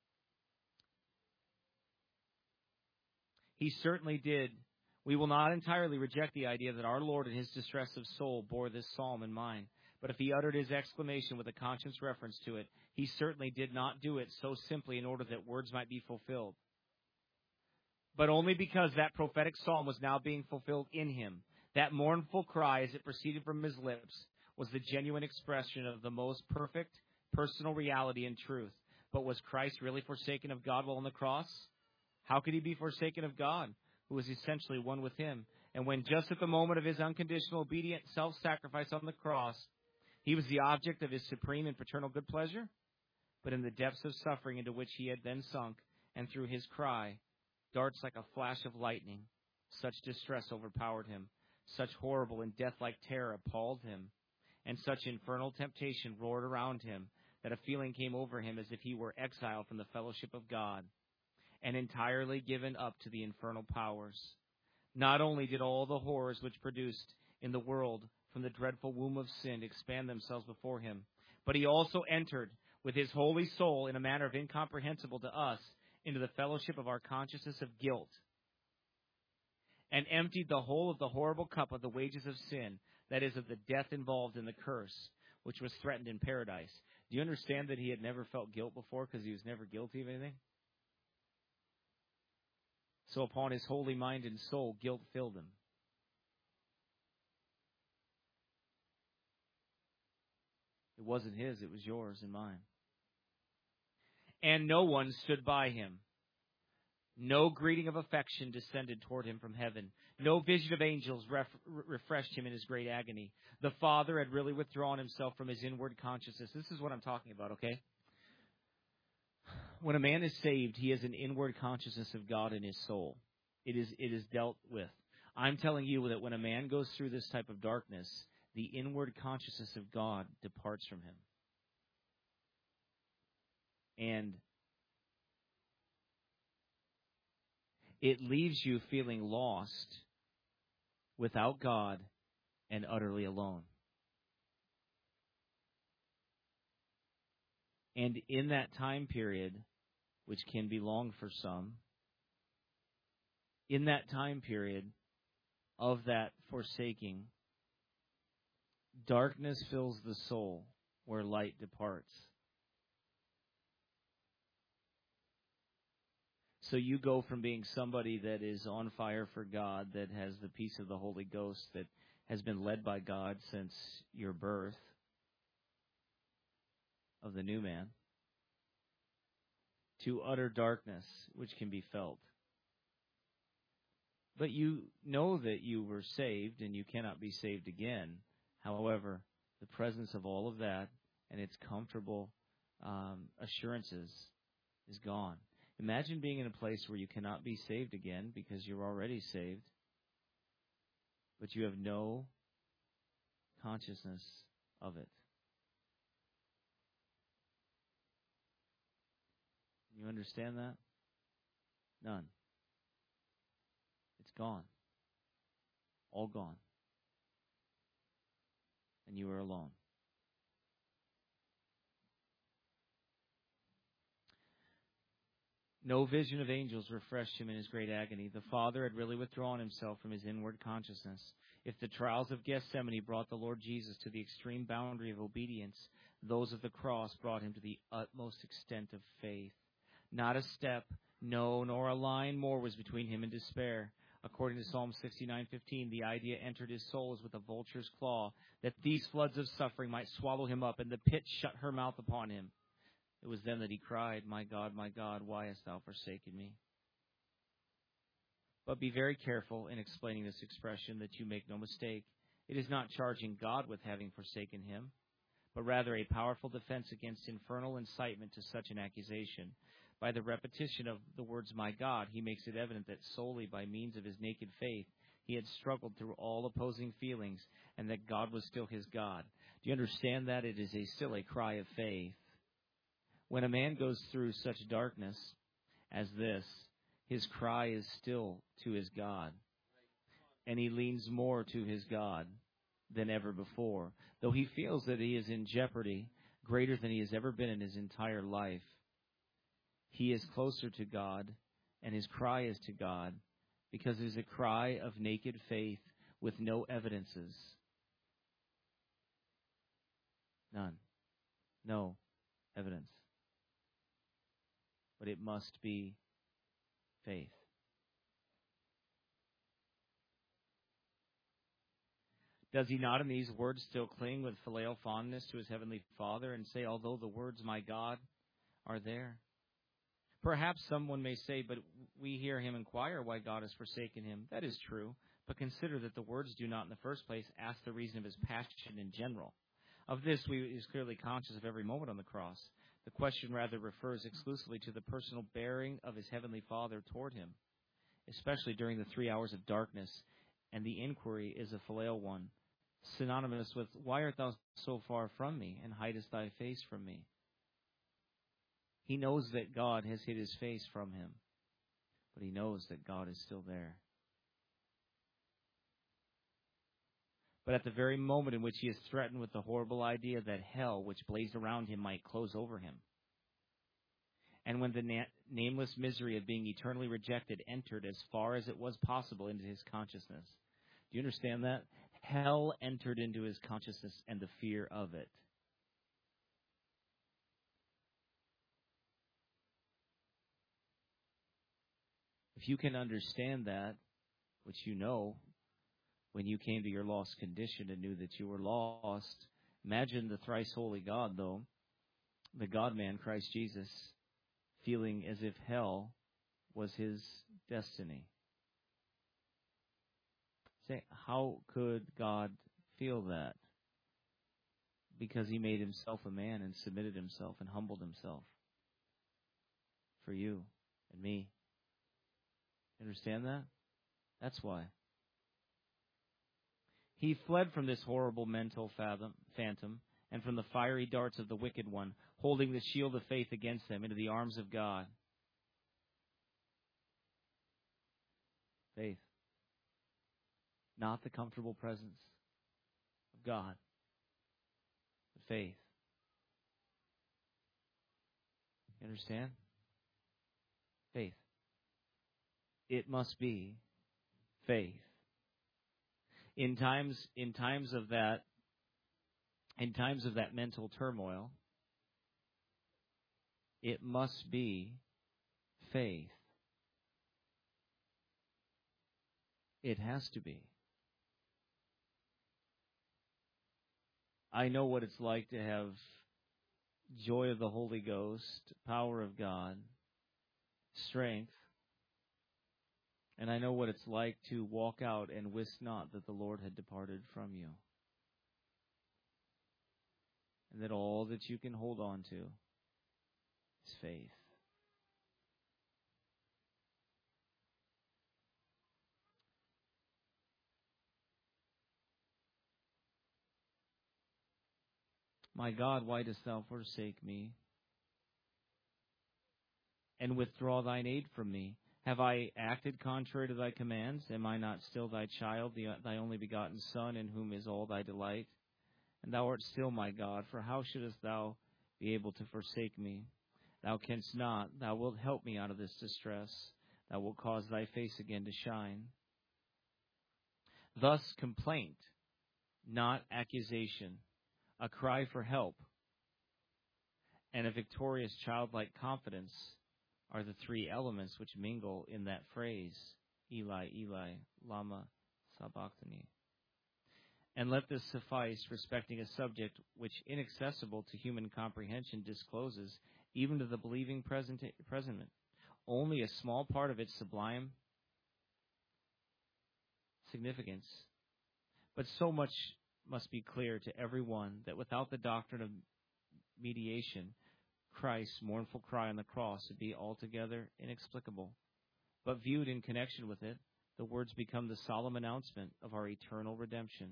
He certainly did. We will not entirely reject the idea that our Lord in his distress of soul bore this psalm in mind. But if he uttered his exclamation with a conscious reference to it, he certainly did not do it so simply in order that words might be fulfilled, but only because that prophetic psalm was now being fulfilled in him. That mournful cry, as it proceeded from his lips, was the genuine expression of the most perfect personal reality and truth. But was Christ really forsaken of God while on the cross? How could he be forsaken of God, who was essentially one with him? And when just at the moment of his unconditional, obedient self-sacrifice on the cross, he was the object of his supreme and paternal good pleasure? But in the depths of suffering into which he had then sunk, and through his cry, darts like a flash of lightning, such distress overpowered him, such horrible and death-like terror appalled him, and such infernal temptation roared around him, that a feeling came over him as if he were exiled from the fellowship of God, and entirely given up to the infernal powers. Not only did all the horrors which produced in the world from the dreadful womb of sin expand themselves before him, but he also entered with his holy soul in a manner of incomprehensible to us into the fellowship of our consciousness of guilt, and emptied the whole of the horrible cup of the wages of sin, that is, of the death involved in the curse, which was threatened in paradise. Do you understand that he had never felt guilt before because he was never guilty of anything? So upon his holy mind and soul, guilt filled him. It wasn't his, it was yours and mine. And no one stood by him. No greeting of affection descended toward him from heaven. No vision of angels refreshed him in his great agony. The Father had really withdrawn himself from his inward consciousness. This is what I'm talking about, okay? When a man is saved, he has an inward consciousness of God in his soul. It is dealt with. I'm telling you that when a man goes through this type of darkness, the inward consciousness of God departs from him. And it leaves you feeling lost, without God, and utterly alone. And in that time period, which can be long for some, in that time period of that forsaking, Darkness fills the soul where light departs. So you go from being somebody that is on fire for God, that has the peace of the Holy Ghost, that has been led by God since your birth of the new man, to utter darkness, which can be felt. But you know that you were saved and you cannot be saved again. However, the presence of all of that and its comfortable assurances is gone. Imagine being in a place where you cannot be saved again because you're already saved, but you have no consciousness of it. You understand that? None. It's gone. All gone. And you are alone. No vision of angels refreshed him in his great agony. The Father had really withdrawn himself from his inward consciousness. If the trials of Gethsemane brought the Lord Jesus to the extreme boundary of obedience, those of the cross brought him to the utmost extent of faith. Not a step, no, nor a line more was between him and despair. According to Psalm 69:15, the idea entered his soul as with a vulture's claw, that these floods of suffering might swallow him up, and the pit shut her mouth upon him. It was then that he cried, my God, why hast thou forsaken me? But be very careful in explaining this expression, that you make no mistake. It is not charging God with having forsaken him, but rather a powerful defense against infernal incitement to such an accusation. By the repetition of the words, my God, he makes it evident that solely by means of his naked faith he had struggled through all opposing feelings, and that God was still his God. Do you understand that? It is still a cry of faith. When a man goes through such darkness as this, his cry is still to his God. And he leans more to his God than ever before. Though he feels that he is in jeopardy greater than he has ever been in his entire life, he is closer to God, and his cry is to God, because it is a cry of naked faith with no evidences. None. No evidence. But it must be faith. Does he not in these words still cling with filial fondness to his heavenly Father and say, although the words, my God, are there? Perhaps someone may say, but we hear him inquire why God has forsaken him. That is true, but consider that the words do not in the first place ask the reason of his passion in general. Of this he is clearly conscious of every moment on the cross. The question rather refers exclusively to the personal bearing of his heavenly Father toward him, especially during the 3 hours of darkness, and the inquiry is a filial one, synonymous with, why art thou so far from me, and hidest thy face from me? He knows that God has hid his face from him, but he knows that God is still there. But at the very moment in which he is threatened with the horrible idea that hell, which blazed around him, might close over him, and when the nameless misery of being eternally rejected entered as far as it was possible into his consciousness. Do you understand that? Hell entered into his consciousness and the fear of it. If you can understand that, which you know, when you came to your lost condition and knew that you were lost, imagine the thrice holy God, though, the God-man, Christ Jesus, feeling as if hell was his destiny. Say, how could God feel that? Because he made himself a man and submitted himself and humbled himself for you and me. Understand that? That's why. He fled from this horrible mental phantom and from the fiery darts of the wicked one, holding the shield of faith against them, into the arms of God. Faith. Not the comfortable presence of God, but faith. You understand? Faith. It must be faith. In times of that in times of that mental turmoil, it must be faith. It has to be. I know what it's like to have joy of the Holy Ghost, power of God, strength. And I know what it's like to walk out and wist not that the Lord had departed from you. And that all that you can hold on to is faith. My God, why dost thou forsake me and withdraw thine aid from me? Have I acted contrary to thy commands? Am I not still thy child, thy only begotten Son, in whom is all thy delight? And thou art still my God, for how shouldest thou be able to forsake me? Thou canst not. Thou wilt help me out of this distress. Thou wilt cause thy face again to shine. Thus complaint, not accusation, a cry for help, and a victorious childlike confidence are the three elements which mingle in that phrase, Eli, Eli, lama sabachthani. And let this suffice respecting a subject which inaccessible to human comprehension discloses, even to the believing presentment, only a small part of its sublime significance. But so much must be clear to everyone that without the doctrine of mediation, Christ's mournful cry on the cross would be altogether inexplicable. But viewed in connection with it, the words become the solemn announcement of our eternal redemption.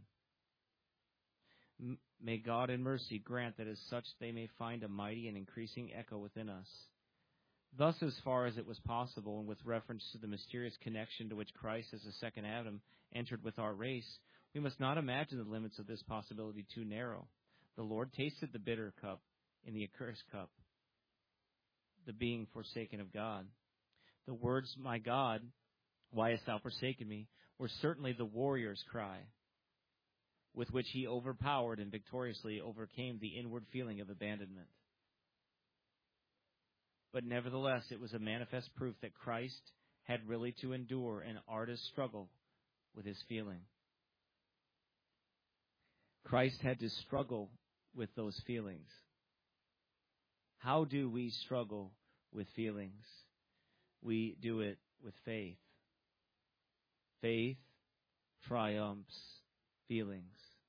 May God in mercy grant that as such they may find a mighty and increasing echo within us. Thus, as far as it was possible, and with reference to the mysterious connection to which Christ as the second Adam entered with our race, we must not imagine the limits of this possibility too narrow. The Lord tasted the bitter cup in the accursed cup, the being forsaken of God. The words, my God, why hast thou forsaken me, were certainly the warrior's cry, with which he overpowered and victoriously overcame the inward feeling of abandonment. But nevertheless, it was a manifest proof that Christ had really to endure an artist's struggle with his feeling. Christ had to struggle with those feelings. How do we struggle with feelings? We do it with faith. Faith triumphs feelings.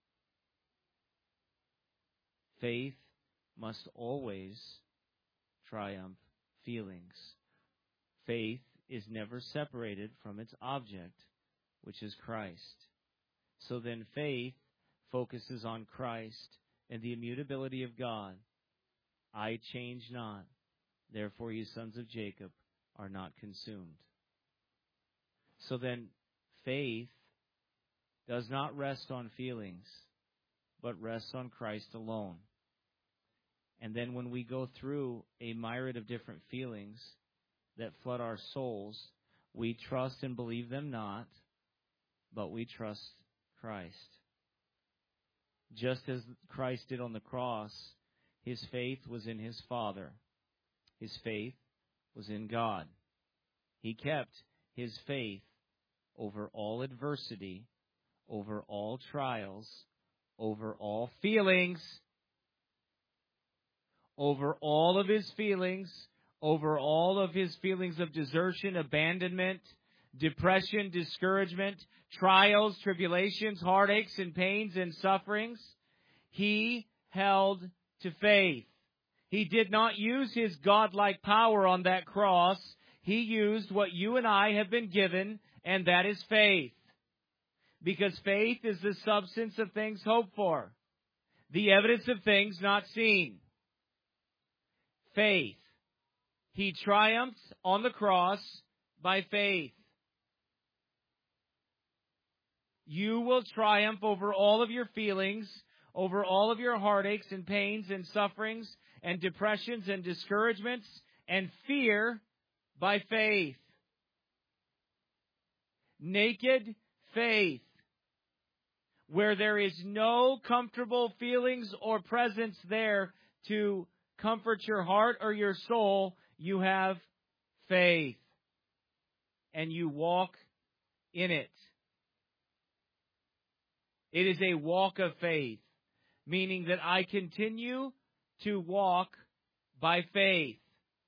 Faith must always triumph feelings. Faith is never separated from its object, which is Christ. So then faith focuses on Christ and the immutability of God. I change not, therefore you sons of Jacob are not consumed. So then faith does not rest on feelings, but rests on Christ alone. And then when we go through a myriad of different feelings that flood our souls, we trust and believe them not, but we trust Christ. Just as Christ did on the cross, his faith was in his Father. His faith was in God. He kept his faith over all adversity, over all trials, over all feelings, over all of his feelings, over all of his feelings of desertion, abandonment, depression, discouragement, trials, tribulations, heartaches, and pains and sufferings. He held to faith. He did not use his godlike power on that cross. He used what you and I have been given, and that is faith. Because faith is the substance of things hoped for, the evidence of things not seen. Faith. He triumphed on the cross by faith. You will triumph over all of your feelings, over all of your heartaches and pains and sufferings and depressions and discouragements and fear by faith. Naked faith. where there is no comfortable feelings or presence there to comfort your heart or your soul, you have faith. And you walk in it. It is a walk of faith, meaning that I continue to walk by faith.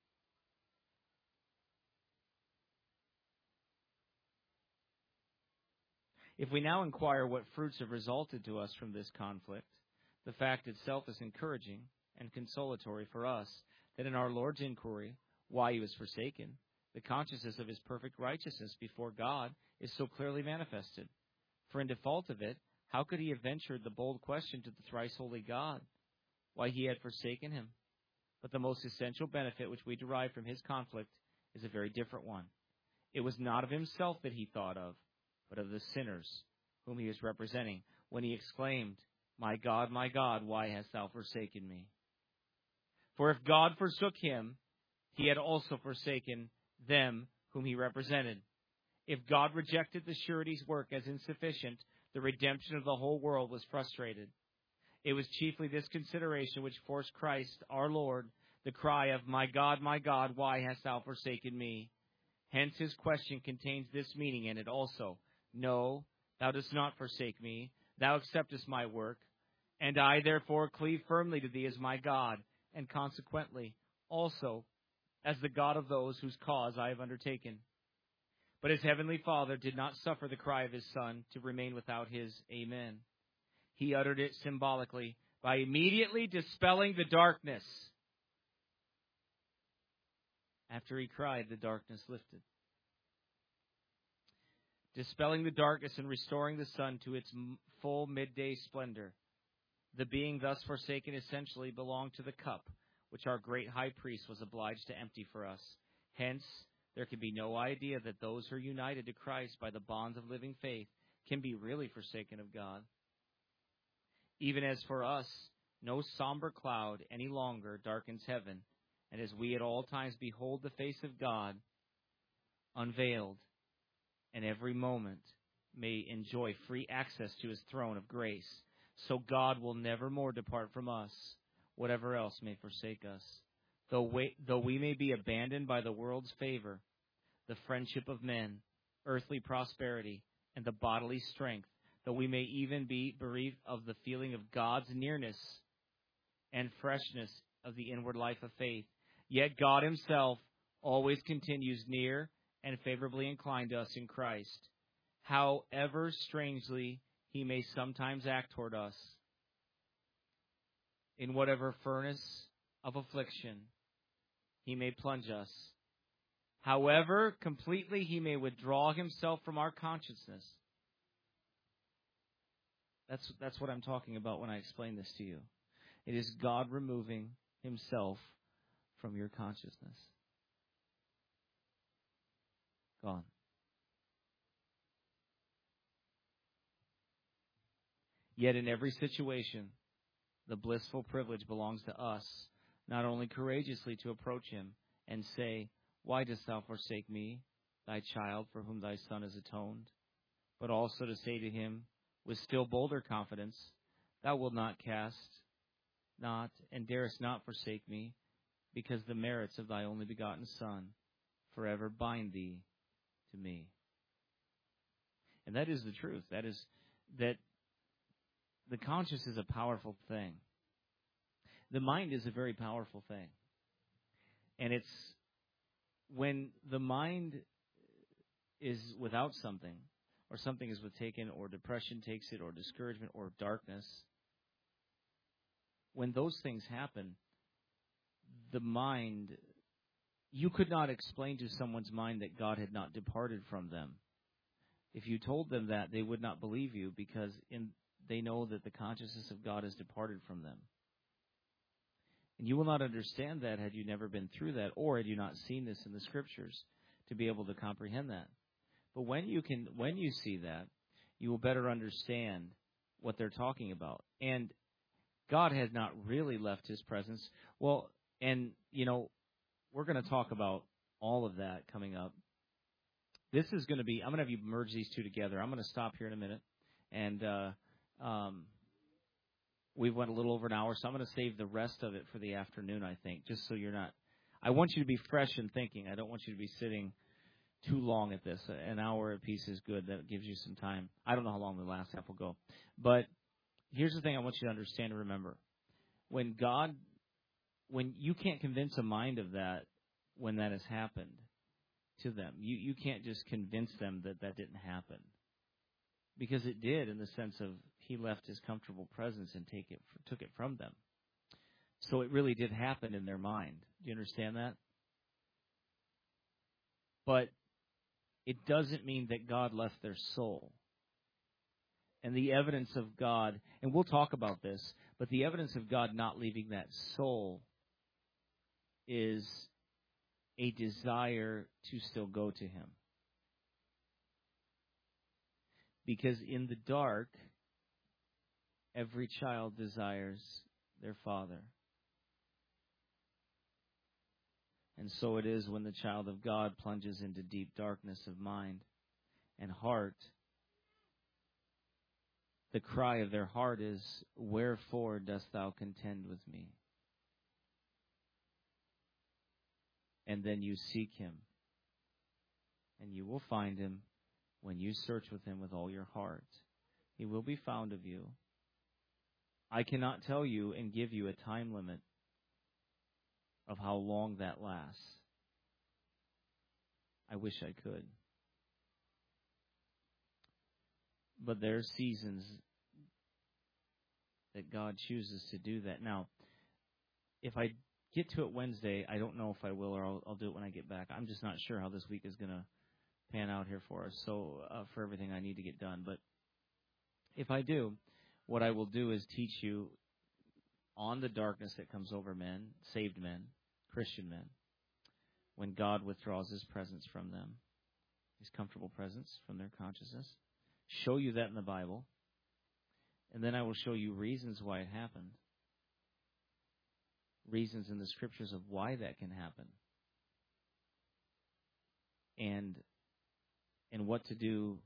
If we now inquire what fruits have resulted to us from this conflict, the fact itself is encouraging and consolatory for us that in our Lord's inquiry, why he was forsaken, the consciousness of his perfect righteousness before God is so clearly manifested. For in default of it, how could he have ventured the bold question to the thrice holy God, why he had forsaken him? But the most essential benefit which we derive from his conflict is a very different one. It was not of himself that he thought of, but of the sinners whom he was representing, when he exclaimed, my God, why hast thou forsaken me? For if God forsook him, he had also forsaken them whom he represented. If God rejected the surety's work as insufficient, the redemption of the whole world was frustrated. It was chiefly this consideration which forced Christ, our Lord, the cry of, my God, why hast thou forsaken me? Hence his question contains this meaning in it also. No, thou dost not forsake me. Thou acceptest my work, and I therefore cleave firmly to thee as my God, and consequently also as the God of those whose cause I have undertaken. But his heavenly Father did not suffer the cry of his Son to remain without his amen. He uttered it symbolically by immediately dispelling the darkness. After he cried, the darkness lifted. Dispelling the darkness and restoring the sun to its full midday splendor. The being thus forsaken essentially belonged to the cup, which our great high priest was obliged to empty for us. Hence, there can be no idea that those who are united to Christ by the bonds of living faith can be really forsaken of God. Even as for us, no somber cloud any longer darkens heaven, and as we at all times behold the face of God unveiled, and every moment may enjoy free access to his throne of grace, so God will never more depart from us, whatever else may forsake us. Though we may be abandoned by the world's favor, the friendship of men, earthly prosperity, and the bodily strength, though we may even be bereaved of the feeling of God's nearness and freshness of the inward life of faith, yet God himself always continues near and favorably inclined to us in Christ, however strangely he may sometimes act toward us. In whatever furnace of affliction he may plunge us, however completely he may withdraw himself from our consciousness. That's what I'm talking about when I explain this to you. It is God removing himself from your consciousness. Gone. Yet in every situation, the blissful privilege belongs to us, not only courageously to approach him and say, why dost thou forsake me, thy child for whom thy Son has atoned, but also to say to him with still bolder confidence, thou wilt not cast, not, and darest not forsake me, because the merits of thy only begotten Son forever bind thee to me. And that is the truth. That is that the conscience is a powerful thing. The mind is a very powerful thing. And it's when the mind is without something, or something is taken, or depression takes it, or discouragement, or darkness, when those things happen, the mind, you could not explain to someone's mind that God had not departed from them. If you told them that, they would not believe you, because they know that the consciousness of God has departed from them. And you will not understand that had you never been through that, or had you not seen this in the Scriptures to be able to comprehend that. But when you see that, you will better understand what they're talking about. And God has not really left his presence. Well, and, we're going to talk about all of that coming up. This is going to be, I'm going to have you merge these two together. I'm going to stop here in a minute, and We've went a little over an hour, so I'm going to save the rest of it for the afternoon, I think, just so you're not – I want you to be fresh in thinking. I don't want you to be sitting too long at this. An hour apiece is good. That gives you some time. I don't know how long the last half will go. But here's the thing I want you to understand and remember. When you can't convince a mind of that when that has happened to them. You can't just convince them that didn't happen. Because it did, in the sense of he left his comfortable presence and took it from them. So it really did happen in their mind. Do you understand that? But it doesn't mean that God left their soul. And the evidence of God, and we'll talk about this, but the evidence of God not leaving that soul is a desire to still go to him. Because in the dark, every child desires their father. And so it is when the child of God plunges into deep darkness of mind and heart. The cry of their heart is, "Wherefore dost thou contend with me?" And then you seek him. And you will find him when you search with him with all your heart. He will be found of you. I cannot tell you and give you a time limit of how long that lasts. I wish I could. But there are seasons that God chooses to do that. Now, if I get to it Wednesday, I don't know if I will, or I'll do it when I get back. I'm just not sure how this week is going to pan out here for us, so for everything I need to get done. But if I do, what I will do is teach you on the darkness that comes over men, saved men, Christian men, when God withdraws his presence from them, his comfortable presence from their consciousness. Show you that in the Bible, and then I will show you reasons why it happened, reasons in the Scriptures of why that can happen, and what to do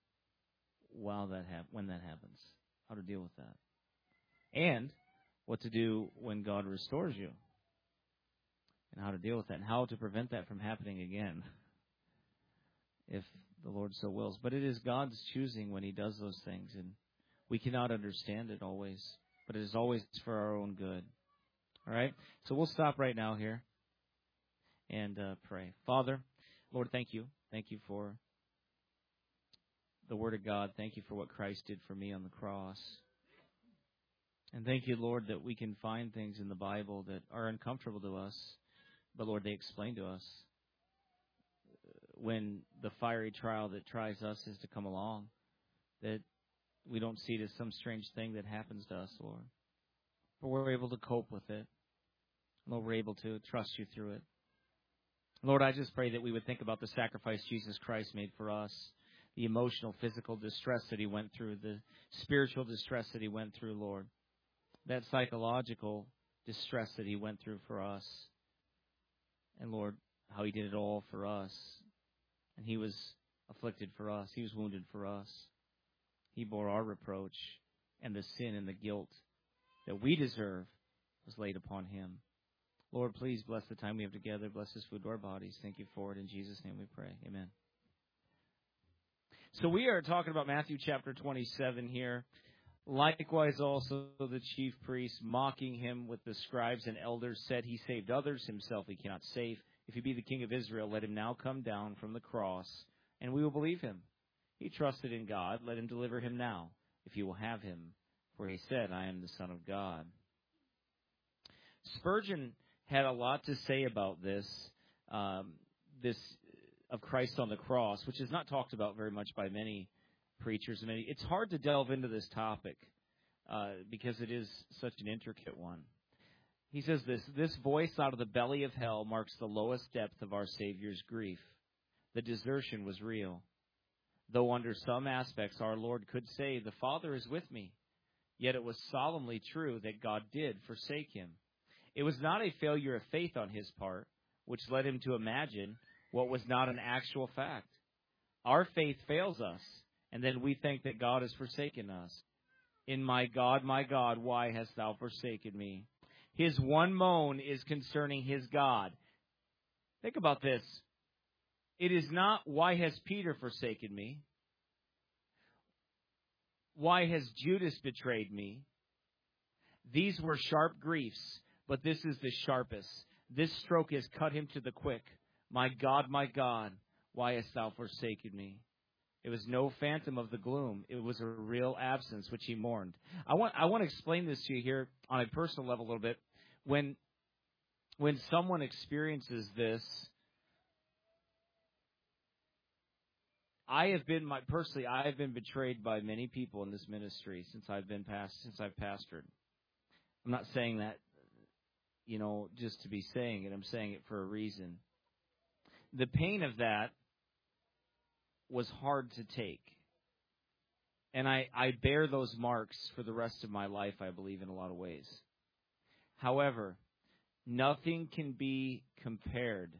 when that happens, how to deal with that, and what to do when God restores you, and how to deal with that, and how to prevent that from happening again, if the Lord so wills. But it is God's choosing when he does those things, and we cannot understand it always, but it is always for our own good. All right? So we'll stop right now here and pray. Father, Lord, thank you. Thank you for the Word of God. Thank you for what Christ did for me on the cross. And thank you, Lord, that we can find things in the Bible that are uncomfortable to us, but, Lord, they explain to us when the fiery trial that tries us is to come along, that we don't see it as some strange thing that happens to us, Lord. But we're able to cope with it. Lord, we're able to trust you through it. Lord, I just pray that we would think about the sacrifice Jesus Christ made for us, the emotional, physical distress that he went through, the spiritual distress that he went through, Lord, that psychological distress that he went through for us. And, Lord, how he did it all for us. And he was afflicted for us. He was wounded for us. He bore our reproach, and the sin and the guilt that we deserve was laid upon him. Lord, please bless the time we have together. Bless this food to our bodies. Thank you for it. In Jesus' name we pray. Amen. So we are talking about Matthew chapter 27 here. Likewise also the chief priests, mocking him with the scribes and elders, said, "He saved others, himself he cannot save. If he be the King of Israel, let him now come down from the cross, and we will believe him. He trusted in God. Let him deliver him now, if he will have him. For he said, I am the Son of God." Spurgeon had a lot to say about this of Christ on the cross, which is not talked about very much by many preachers. It's hard to delve into this topic because it is such an intricate one. He says this voice out of the belly of hell marks the lowest depth of our Savior's grief. The desertion was real. Though under some aspects our Lord could say, "The Father is with me," yet it was solemnly true that God did forsake him. It was not a failure of faith on his part, which led him to imagine what was not an actual fact. Our faith fails us, and then we think that God has forsaken us. in my God, why hast thou forsaken me? His one moan is concerning his God. Think about this. It is not, why has Peter forsaken me? Why has Judas betrayed me? These were sharp griefs, but this is the sharpest. This stroke has cut him to the quick. My God, why hast thou forsaken me? It was no phantom of the gloom. It was a real absence which he mourned. I want to explain this to you here on a personal level a little bit. When someone experiences this, I have been betrayed by many people in this ministry since I've pastored. I'm not saying that, just to be saying it. I'm saying it for a reason. The pain of that was hard to take. And I bear those marks for the rest of my life, I believe, in a lot of ways. However, nothing can be compared.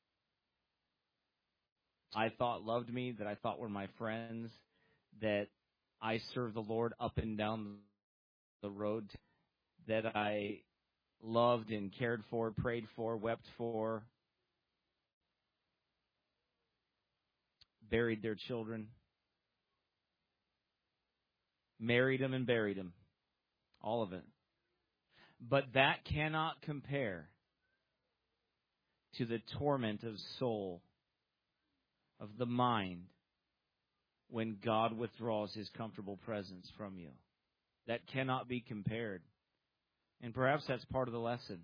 I thought loved me, that I thought were my friends, that I served the Lord up and down the road, that I loved and cared for, prayed for, wept for, buried their children, married them and buried them, all of it. But that cannot compare to the torment of soul, of the mind, when God withdraws his comfortable presence from you. That cannot be compared. And perhaps that's part of the lesson.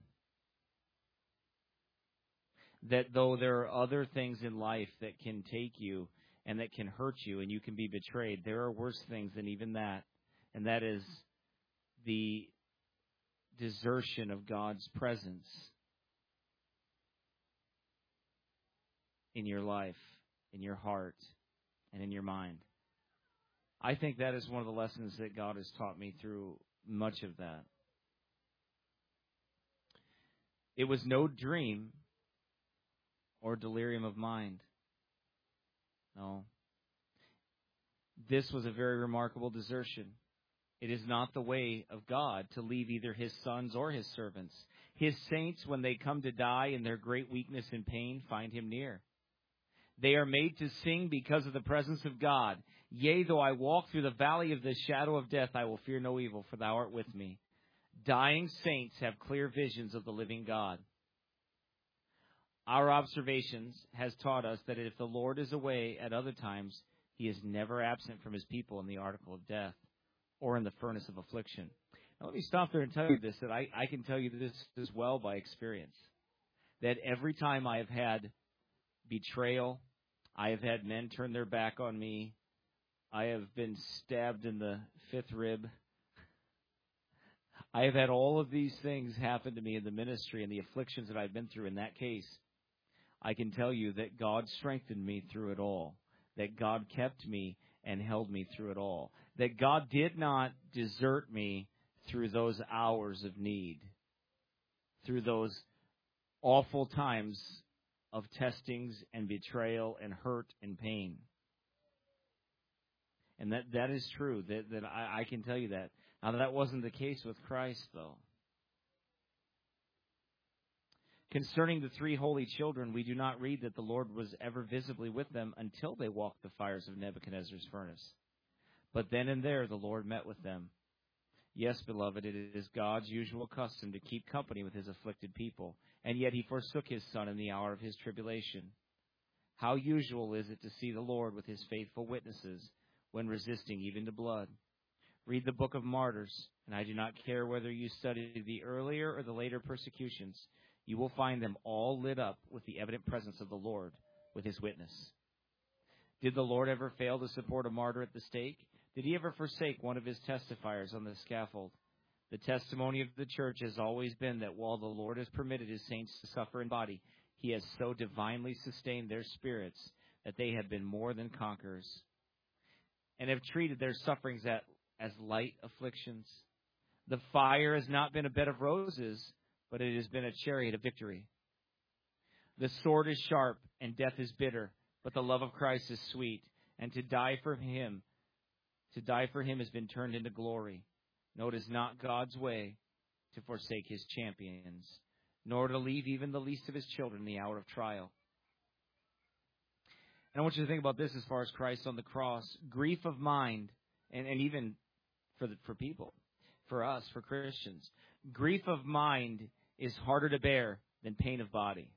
That though there are other things in life that can take you and that can hurt you and you can be betrayed, there are worse things than even that. And that is the desertion of God's presence in your life, in your heart, and in your mind. I think that is one of the lessons that God has taught me through much of that. It was no dream or delirium of mind. No. This was a very remarkable desertion. It is not the way of God to leave either his sons or his servants. His saints, when they come to die in their great weakness and pain, find him near. They are made to sing because of the presence of God. Yea, though I walk through the valley of the shadow of death, I will fear no evil, for thou art with me. Dying saints have clear visions of the living God. Our observations has taught us that if the Lord is away at other times, he is never absent from his people in the article of death or in the furnace of affliction. Now, let me stop there and tell you this, that I can tell you this as well by experience, that every time I have had betrayal, I have had men turn their back on me, I have been stabbed in the fifth rib, I have had all of these things happen to me in the ministry and the afflictions that I've been through. In that case, I can tell you that God strengthened me through it all, that God kept me and held me through it all, that God did not desert me through those hours of need, through those awful times of testings and betrayal and hurt and pain. And that is true, that I can tell you that. Now, that wasn't the case with Christ, though. Concerning the three holy children, we do not read that the Lord was ever visibly with them until they walked the fires of Nebuchadnezzar's furnace. But then and there the Lord met with them. Yes, beloved, it is God's usual custom to keep company with his afflicted people, and yet he forsook his Son in the hour of his tribulation. How usual is it to see the Lord with his faithful witnesses when resisting even to blood? Read the book of Martyrs, and I do not care whether you study the earlier or the later persecutions. You will find them all lit up with the evident presence of the Lord, with his witness. Did the Lord ever fail to support a martyr at the stake? Did he ever forsake one of his testifiers on the scaffold? The testimony of the church has always been that while the Lord has permitted his saints to suffer in body, he has so divinely sustained their spirits that they have been more than conquerors, and have treated their sufferings as light afflictions. The fire has not been a bed of roses, but it has been a chariot of victory. The sword is sharp and death is bitter, but the love of Christ is sweet, and to die for him has been turned into glory. No, it is not God's way to forsake his champions, nor to leave even the least of his children in the hour of trial. And I want you to think about this as far as Christ on the cross. Grief of mind, and even for people, for us, for Christians, grief of mind is harder to bear than pain of body.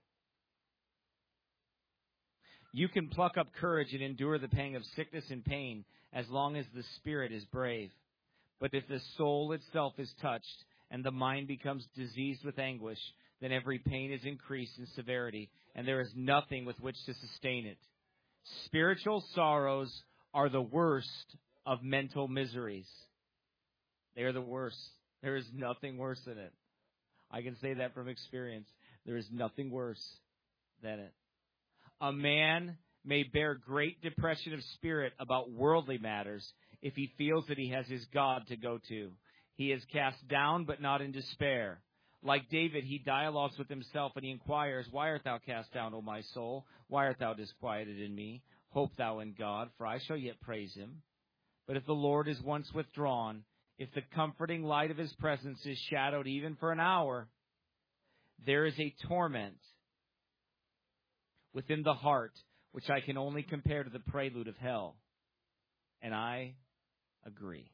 You can pluck up courage and endure the pang of sickness and pain as long as the spirit is brave. But if the soul itself is touched and the mind becomes diseased with anguish, then every pain is increased in severity, and there is nothing with which to sustain it. Spiritual sorrows are the worst of mental miseries. They are the worst. There is nothing worse than it. I can say that from experience. There is nothing worse than it. A man may bear great depression of spirit about worldly matters if he feels that he has his God to go to. He is cast down, but not in despair. Like David, he dialogues with himself, and he inquires, "Why art thou cast down, O my soul? Why art thou disquieted in me? Hope thou in God, for I shall yet praise him. But if the Lord is once withdrawn, if the comforting light of his presence is shadowed even for an hour, there is a torment within the heart which I can only compare to the prelude of hell." And I agree.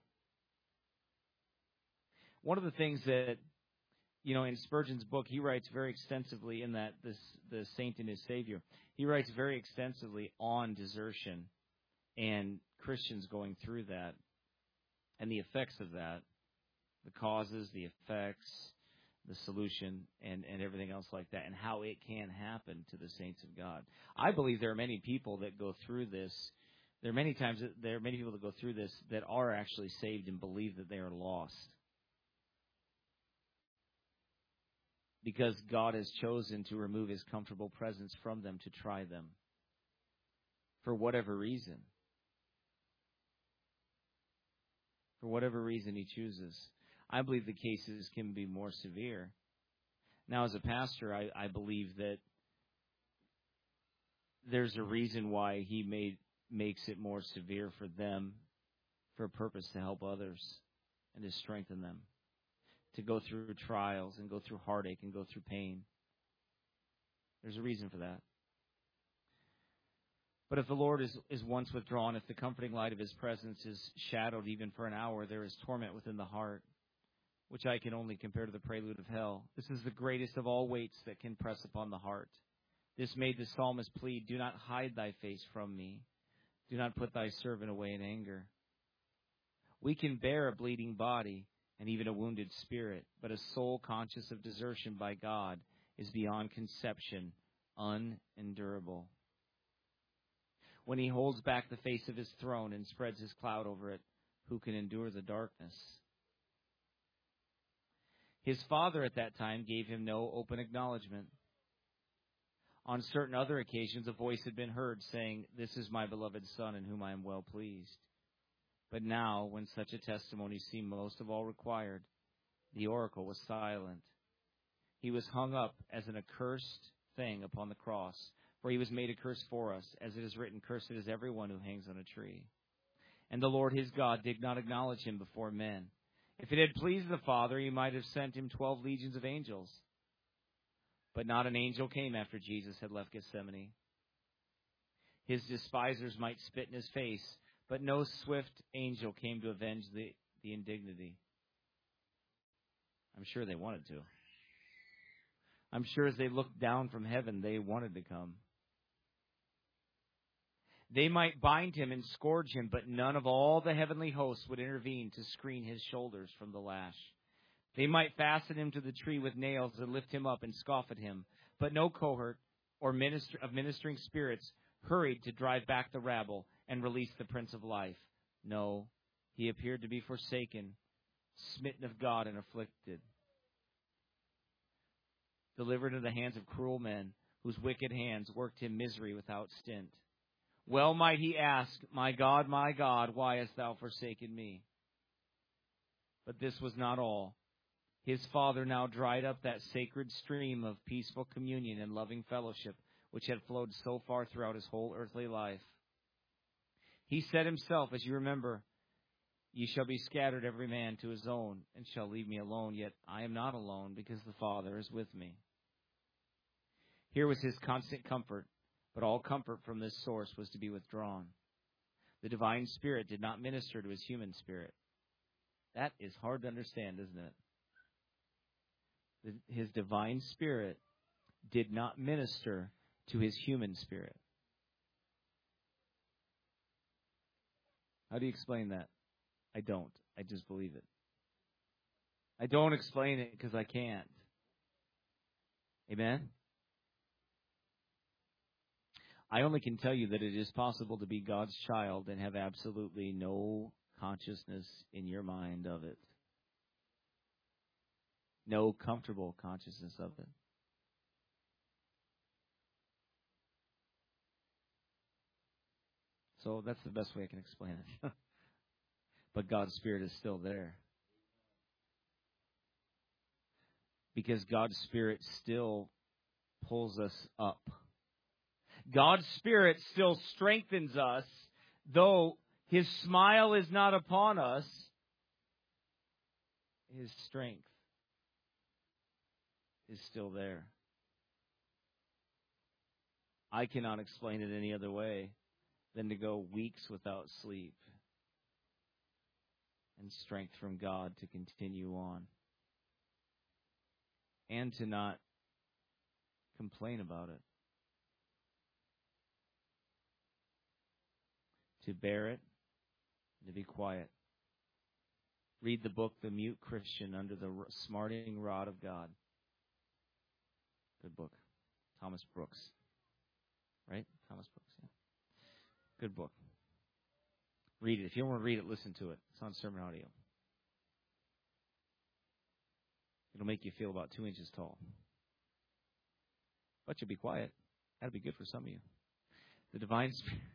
One of the things that, in Spurgeon's book, he writes very extensively in that, the Saint and His Savior, he writes very extensively on desertion and Christians going through that and the effects of that, the causes, the effects, the solution, and everything else like that, and how it can happen to the saints of God. I believe there are many people that go through this. There are many people that go through this that are actually saved and believe that they are lost, because God has chosen to remove his comfortable presence from them to try them for whatever reason. For whatever reason he chooses. I believe the cases can be more severe. Now, as a pastor, I believe that there's a reason why he makes it more severe for them, for a purpose to help others and to strengthen them, to go through trials and go through heartache and go through pain. There's a reason for that. But if the Lord is once withdrawn, if the comforting light of his presence is shadowed even for an hour, there is torment within the heart, which I can only compare to the prelude of hell. This is the greatest of all weights that can press upon the heart. This made the psalmist plead, "Do not hide thy face from me. Do not put thy servant away in anger." We can bear a bleeding body and even a wounded spirit, but a soul conscious of desertion by God is beyond conception, unendurable. When he holds back the face of his throne and spreads his cloud over it, who can endure the darkness? His father at that time gave him no open acknowledgement. On certain other occasions, a voice had been heard saying, "This is my beloved Son, in whom I am well pleased." But now, when such a testimony seemed most of all required, the oracle was silent. He was hung up as an accursed thing upon the cross, for he was made a curse for us, as it is written, "Cursed is everyone who hangs on a tree." And the Lord his God did not acknowledge him before men. If it had pleased the Father, he might have sent him 12 legions of angels. But not an angel came after Jesus had left Gethsemane. His despisers might spit in his face, but no swift angel came to avenge the indignity. I'm sure they wanted to. I'm sure as they looked down from heaven, they wanted to come. They might bind him and scourge him, but none of all the heavenly hosts would intervene to screen his shoulders from the lash. They might fasten him to the tree with nails and lift him up and scoff at him, but no cohort or ministering spirits hurried to drive back the rabble and release the Prince of Life. No, he appeared to be forsaken, smitten of God and afflicted, delivered into the hands of cruel men, whose wicked hands worked him misery without stint. Well might he ask, my God, why hast thou forsaken me?" But this was not all. His Father now dried up that sacred stream of peaceful communion and loving fellowship which had flowed so far throughout his whole earthly life. He said himself, as you remember, Ye shall be scattered every man to his own, and shall leave me alone. Yet I am not alone, because the Father is with me. Here was his constant comfort, but all comfort from this source was to be withdrawn. The divine Spirit did not minister to his human spirit. That is hard to understand, isn't it? His divine Spirit did not minister to his human spirit. How do you explain that? I don't. I just believe it. I don't explain it because I can't. Amen? I only can tell you that it is possible to be God's child and have absolutely no consciousness in your mind of it. No comfortable consciousness of it. So that's the best way I can explain it. But God's Spirit is still there. Because God's Spirit still pulls us up. God's Spirit still strengthens us, though His smile is not upon us. His strength is still there. I cannot explain it any other way than to go weeks without sleep and strength from God to continue on and to not complain about it, to bear it, to be quiet. Read the book, The Mute Christian Under the Smarting Rod of God. Good book. Thomas Brooks. Right? Thomas Brooks, yeah. Good book. Read it. If you don't want to read it, listen to it. It's on Sermon Audio. It'll make you feel about 2 inches tall. But you'll be quiet. That'll be good for some of you. The Divine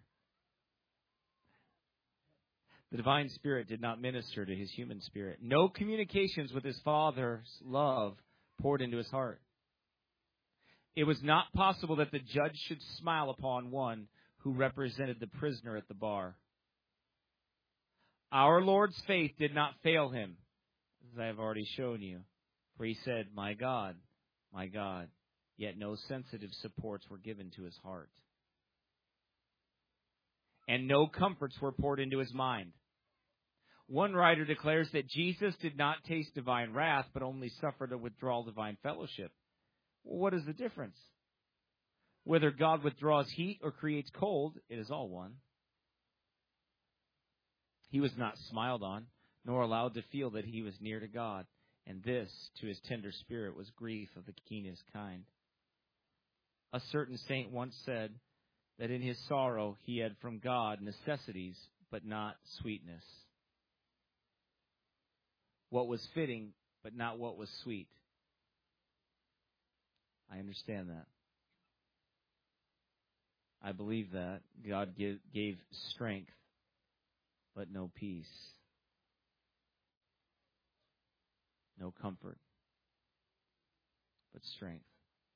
Spirit did not minister to his human spirit. No communications with his Father's love poured into his heart. It was not possible that the judge should smile upon one who represented the prisoner at the bar. Our Lord's faith did not fail him, as I have already shown you. For he said, my God, yet no sensitive supports were given to his heart. And no comforts were poured into his mind. One writer declares that Jesus did not taste divine wrath, but only suffered a withdrawal of divine fellowship. Well, what is the difference? Whether God withdraws heat or creates cold, it is all one. He was not smiled on, nor allowed to feel that he was near to God, and this, to his tender spirit, was grief of the keenest kind. A certain saint once said that in his sorrow he had from God necessities, but not sweetness. What was fitting, but not what was sweet. I understand that. I believe that. God gave strength, but no peace. No comfort, but strength.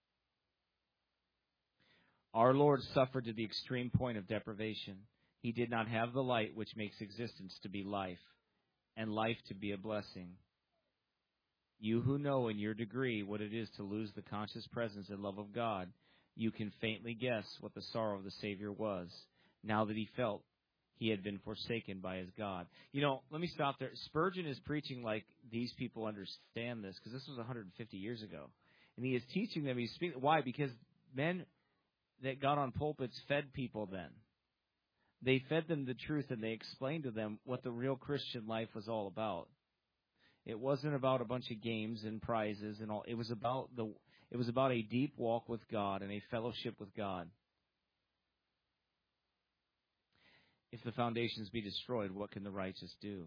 Our Lord suffered to the extreme point of deprivation. He did not have the light which makes existence to be life, and life to be a blessing. You who know in your degree what it is to lose the conscious presence and love of God, you can faintly guess what the sorrow of the Savior was, now that he felt he had been forsaken by his God. You know, let me stop there. Spurgeon is preaching like these people understand this, because this was 150 years ago. And he is teaching them. He's speaking. Why? Because men that got on pulpits fed people then. They fed them the truth, and they explained to them what the real Christian life was all about. It wasn't about a bunch of games and prizes and all. It was about a deep walk with God and a fellowship with God. If the foundations be destroyed, what can the righteous do?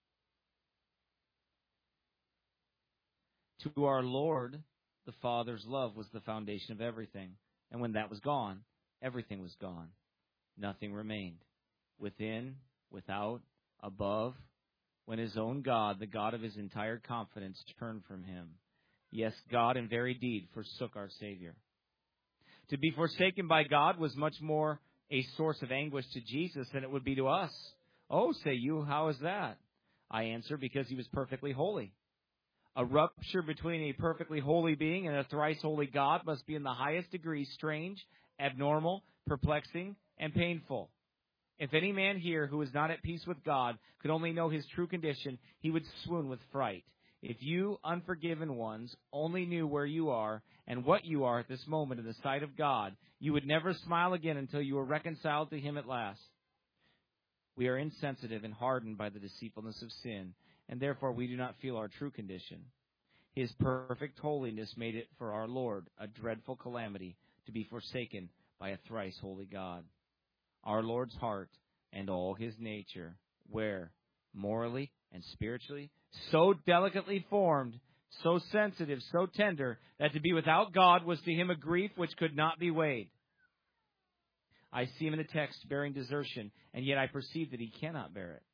To our Lord, the Father's love was the foundation of everything. And when that was gone, everything was gone. Nothing remained. Within, without, above, when his own God, the God of his entire confidence, turned from him. Yes, God in very deed forsook our Savior. To be forsaken by God was much more a source of anguish to Jesus than it would be to us. Oh, say you, how is that? I answer, because he was perfectly holy. A rupture between a perfectly holy being and a thrice holy God must be in the highest degree strange, abnormal, perplexing, and painful. If any man here who is not at peace with God could only know his true condition, he would swoon with fright. If you, unforgiven ones, only knew where you are and what you are at this moment in the sight of God, you would never smile again until you were reconciled to him at last. We are insensitive and hardened by the deceitfulness of sin, and therefore we do not feel our true condition. His perfect holiness made it for our Lord a dreadful calamity to be forsaken by a thrice holy God. Our Lord's heart and all his nature were, morally and spiritually, so delicately formed, so sensitive, so tender, that to be without God was to him a grief which could not be weighed. I see him in the text bearing desertion, and yet I perceive that he cannot bear it.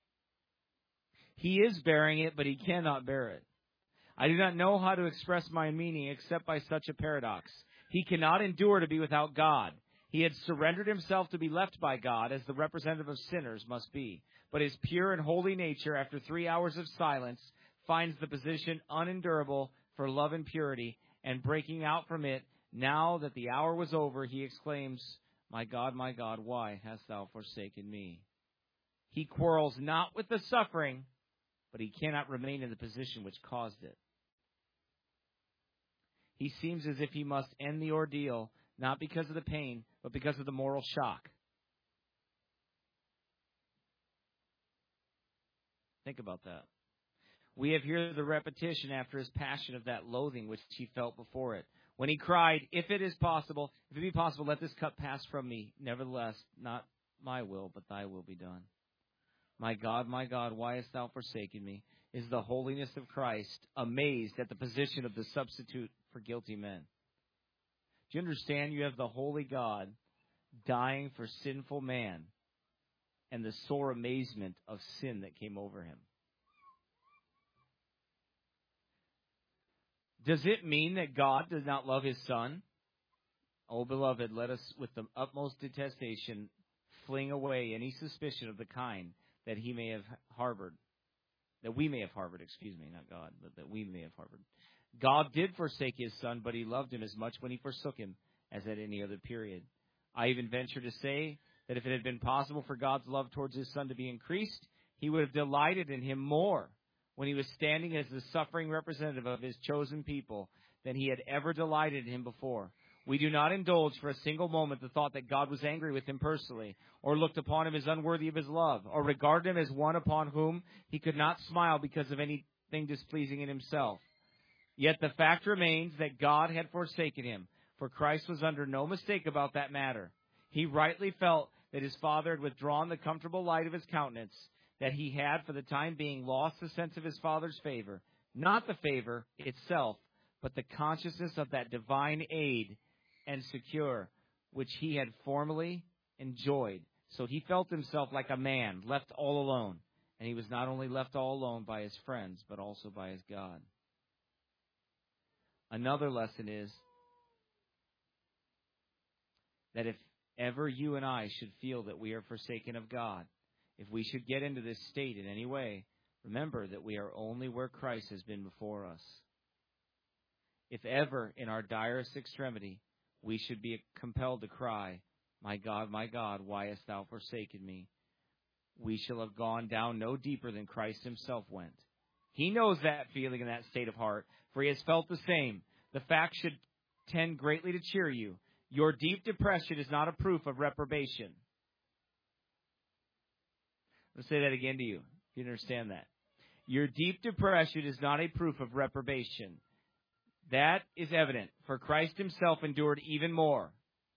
He is bearing it, but he cannot bear it. I do not know how to express my meaning except by such a paradox. He cannot endure to be without God. He had surrendered himself to be left by God as the representative of sinners must be. But his pure and holy nature, after 3 hours of silence, finds the position unendurable for love and purity, and breaking out from it, now that the hour was over, he exclaims, my God, why hast thou forsaken me? He quarrels not with the suffering, but he cannot remain in the position which caused it. He seems as if he must end the ordeal, not because of the pain, but because of the moral shock. Think about that. We have here the repetition after his passion of that loathing which he felt before it. When he cried, if it be possible, let this cup pass from me. Nevertheless, not my will, but thy will be done. My God, why hast thou forsaken me? Is the holiness of Christ amazed at the position of the substitute for guilty men. Do you understand? You have the holy God dying for sinful man and the sore amazement of sin that came over him. Does it mean that God does not love his Son? Oh, beloved, let us with the utmost detestation fling away any suspicion of the kind that he may have harbored. That we may have harbored, not God, but that we may have harbored. God did forsake his Son, but he loved him as much when he forsook him as at any other period. I even venture to say that if it had been possible for God's love towards his Son to be increased, he would have delighted in him more when he was standing as the suffering representative of his chosen people than he had ever delighted in him before. We do not indulge for a single moment the thought that God was angry with him personally, or looked upon him as unworthy of his love, or regarded him as one upon whom he could not smile because of anything displeasing in himself. Yet the fact remains that God had forsaken him, for Christ was under no mistake about that matter. He rightly felt that his Father had withdrawn the comfortable light of his countenance, that he had for the time being lost the sense of his Father's favor, not the favor itself, but the consciousness of that divine aid and secure which he had formerly enjoyed. So he felt himself like a man left all alone, and he was not only left all alone by his friends, but also by his God. Another lesson is that if ever you and I should feel that we are forsaken of God, if we should get into this state in any way, remember that we are only where Christ has been before us. If ever in our direst extremity we should be compelled to cry, my God, why hast thou forsaken me? We shall have gone down no deeper than Christ himself went. He knows that feeling and that state of heart, for he has felt the same. The fact should tend greatly to cheer you. Your deep depression is not a proof of reprobation. Let's say that again to you, if you understand that. Your deep depression is not a proof of reprobation. That is evident, for Christ himself endured even more.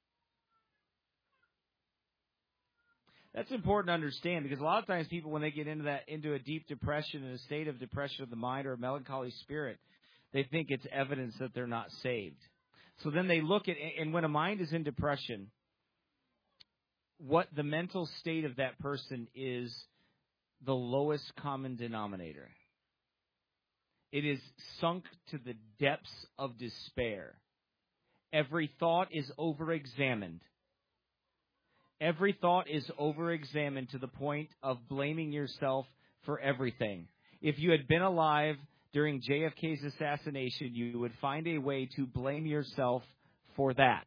That's important to understand, because a lot of times people, when they get into a deep depression, in a state of depression of the mind or a melancholy spirit, they think it's evidence that they're not saved. So then they look at, and when a mind is in depression, what the mental state of that person is the lowest common denominator. It is sunk to the depths of despair. Every thought is over-examined. Every thought is over-examined to the point of blaming yourself for everything. If you had been alive during JFK's assassination, you would find a way to blame yourself for that.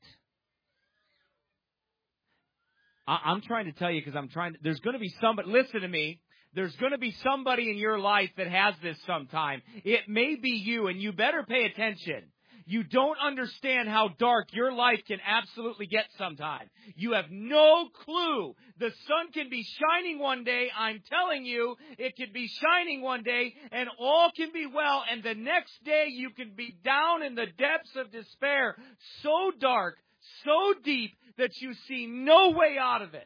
I'm trying to tell you because there's going to be somebody, listen to me, there's going to be somebody in your life that has this sometime. It may be you, and you better pay attention. You don't understand how dark your life can absolutely get sometime. You have no clue. The sun can be shining one day, I'm telling you, it can be shining one day, and all can be well, and the next day you can be down in the depths of despair, so dark, so deep, that you see no way out of it.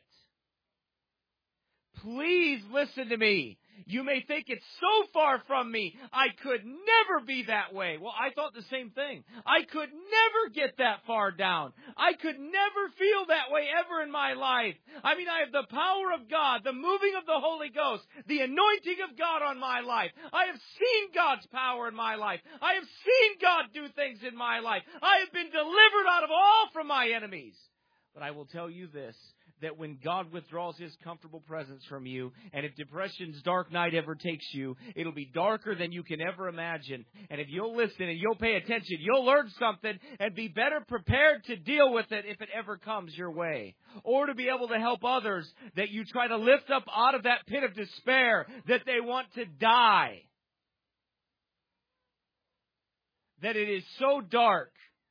Please listen to me. You may think it's so far from me. I could never be that way. Well, I thought the same thing. I could never get that far down. I could never feel that way ever in my life. I mean, I have the power of God, the moving of the Holy Ghost, the anointing of God on my life. I have seen God's power in my life. I have seen God do things in my life. I have been delivered out of all from my enemies. But I will tell you this, that when God withdraws His comfortable presence from you, and if depression's dark night ever takes you, it'll be darker than you can ever imagine. And if you'll listen and you'll pay attention, you'll learn something and be better prepared to deal with it if it ever comes your way. Or to be able to help others that you try to lift up out of that pit of despair, that they want to die. That it is so dark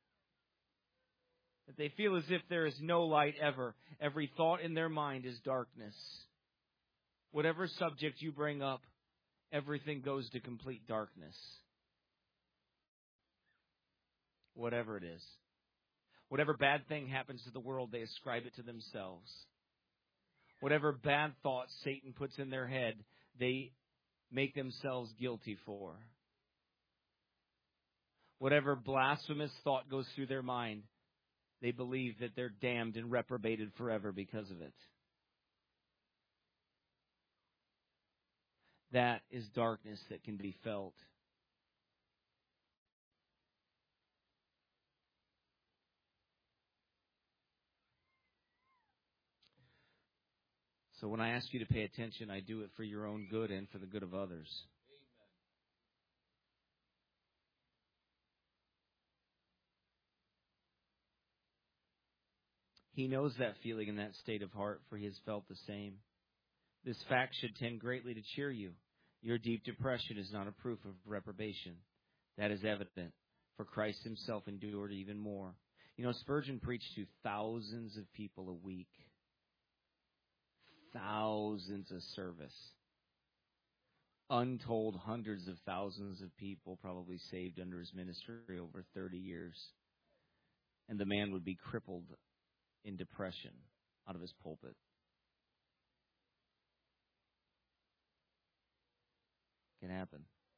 that they feel as if there is no light ever. Every thought in their mind is darkness. Whatever subject you bring up, everything goes to complete darkness. Whatever it is. Whatever bad thing happens to the world, they ascribe it to themselves. Whatever bad thoughts Satan puts in their head, they make themselves guilty for. Whatever blasphemous thought goes through their mind, they believe that they're damned and reprobated forever because of it. That is darkness that can be felt. So when I ask you to pay attention, I do it for your own good and for the good of others. He knows that feeling and that state of heart, for he has felt the same. This fact should tend greatly to cheer you. Your deep depression is not a proof of reprobation. That is evident, for Christ himself endured even more. You know, Spurgeon preached to thousands of people a week. Thousands of service. Untold hundreds of thousands of people probably saved under his ministry over 30 years. And the man would be crippled in depression out of his pulpit. Can happen.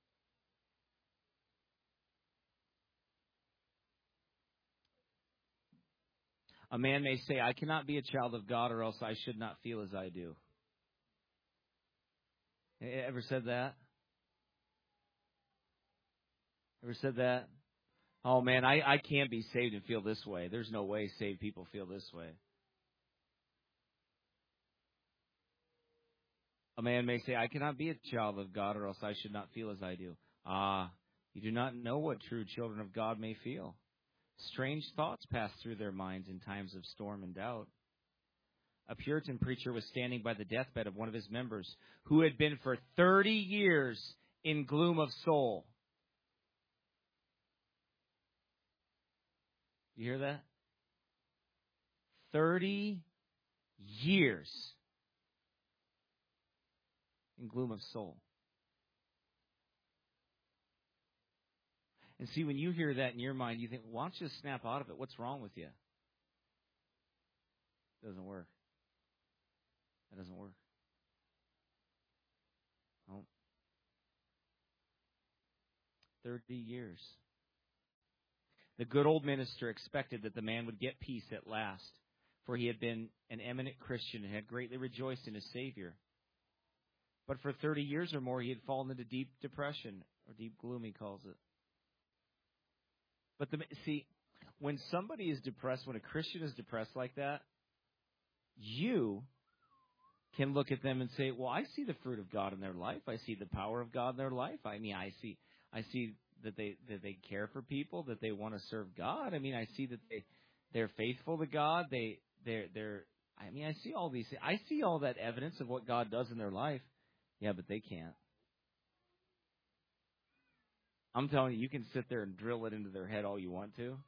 A man may say, I cannot be a child of God or else I should not feel as I do. Ever said that? Ever said that? Oh man, I can't be saved and feel this way. There's no way saved people feel this way. A man may say, I cannot be a child of God or else I should not feel as I do. You do not know what true children of God may feel. Strange thoughts pass through their minds in times of storm and doubt. A Puritan preacher was standing by the deathbed of one of his members who had been for 30 years in gloom of soul. You hear that? 30 years in gloom of soul. And see, when you hear that in your mind, you think, why don't you just snap out of it? What's wrong with you? It doesn't work. That doesn't work. No. 30 years. The good old minister expected that the man would get peace at last, for he had been an eminent Christian and had greatly rejoiced in his Savior. But for 30 years or more, he had fallen into deep depression, or deep gloom, he calls it. But see, when somebody is depressed, when a Christian is depressed like that, you can look at them and say, well, I see the fruit of God in their life. I see the power of God in their life. I mean, I see that they care for people, that they want to serve God. I mean, I see that they're faithful to God. I see all these things. I see all that evidence of what God does in their life. Yeah, but they can't. I'm telling you, you can sit there and drill it into their head all you want to.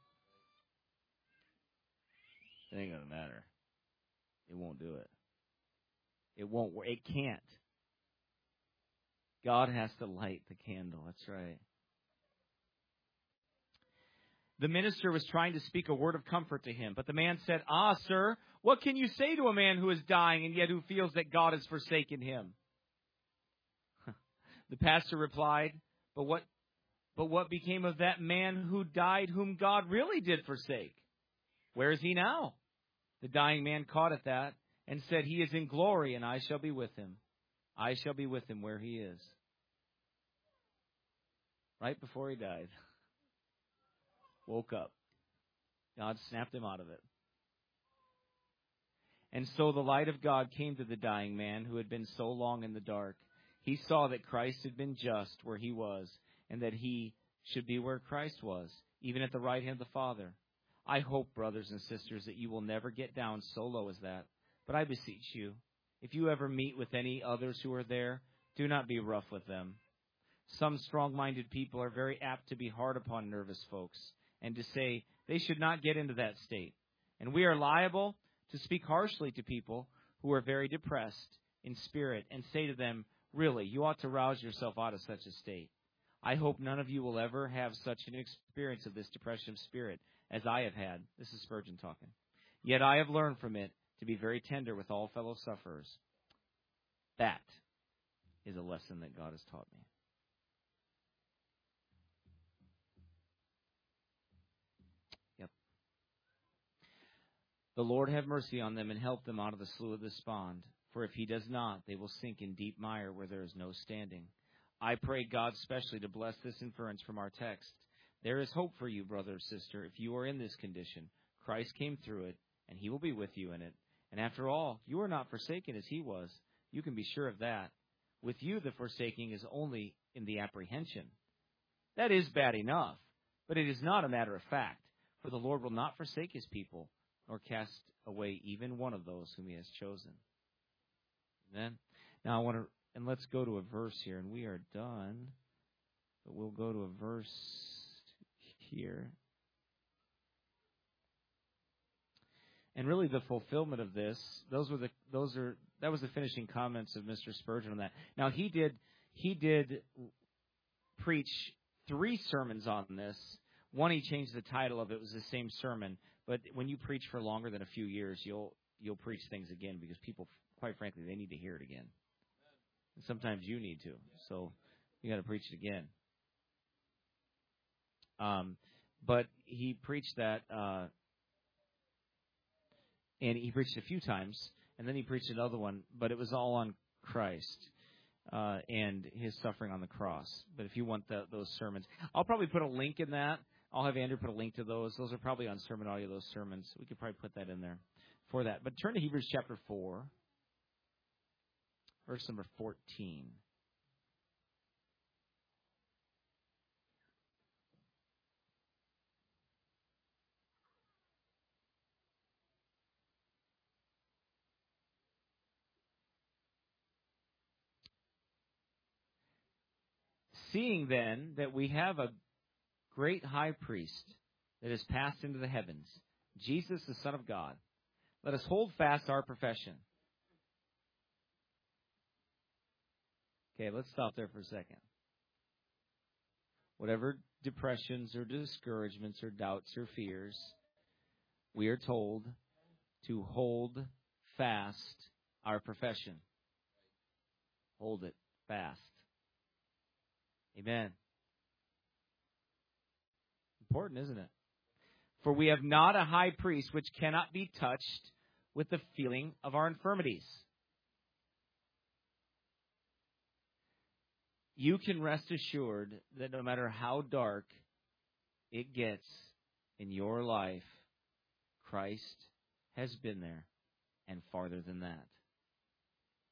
It ain't going to matter. It won't do it. It won't work. It can't. God has to light the candle. That's right. The minister was trying to speak a word of comfort to him, but the man said, "Ah, sir, what can you say to a man who is dying and yet who feels that God has forsaken him?" The pastor replied, But what became of that man who died whom God really did forsake? Where is he now?" The dying man caught at that and said, "He is in glory, and I shall be with him. I shall be with him where he is." Right before he died. Woke up. God snapped him out of it. And so the light of God came to the dying man who had been so long in the dark. He saw that Christ had been just where he was, and that he should be where Christ was, even at the right hand of the Father. I hope, brothers and sisters, that you will never get down so low as that. But I beseech you, if you ever meet with any others who are there, do not be rough with them. Some strong-minded people are very apt to be hard upon nervous folks, and to say they should not get into that state. And we are liable to speak harshly to people who are very depressed in spirit, and say to them, "Really, you ought to rouse yourself out of such a state." I hope none of you will ever have such an experience of this depression of spirit as I have had. This is Spurgeon talking. Yet I have learned from it to be very tender with all fellow sufferers. That is a lesson that God has taught me. Yep. The Lord have mercy on them and help them out of the slough of despond. For if he does not, they will sink in deep mire where there is no standing. I pray God specially to bless this inference from our text. There is hope for you, brother or sister, if you are in this condition. Christ came through it, and he will be with you in it. And after all, you are not forsaken as he was. You can be sure of that. With you, the forsaking is only in the apprehension. That is bad enough, but it is not a matter of fact. For the Lord will not forsake his people, nor cast away even one of those whom he has chosen. Amen. Now let's go to a verse here, and we are done. But we'll go to a verse here. And really the fulfillment of this, that was the finishing comments of Mr. Spurgeon on that. Now he did preach 3 sermons on this. One, he changed the title of it. It was the same sermon, but when you preach for longer than a few years, you'll preach things again, because people, quite frankly, they need to hear it again. And sometimes you need to. So you got to preach it again. But he preached that, and he preached it a few times, and then he preached another one, but it was all on Christ and his suffering on the cross. But if you want those sermons, I'll probably put a link in that. I'll have Andrew put a link to those. Those are probably on Sermon Audio, those sermons. We could probably put that in there for that. But turn to Hebrews chapter 4, verse number 14. Seeing then that we have a great high priest that has passed into the heavens, Jesus, the Son of God, let us hold fast our profession. Okay, let's stop there for a second. Whatever depressions or discouragements or doubts or fears, we are told to hold fast our profession. Hold it fast. Amen. Important, isn't it? For we have not a high priest which cannot be touched with the feeling of our infirmities. You can rest assured that no matter how dark it gets in your life, Christ has been there and farther than that.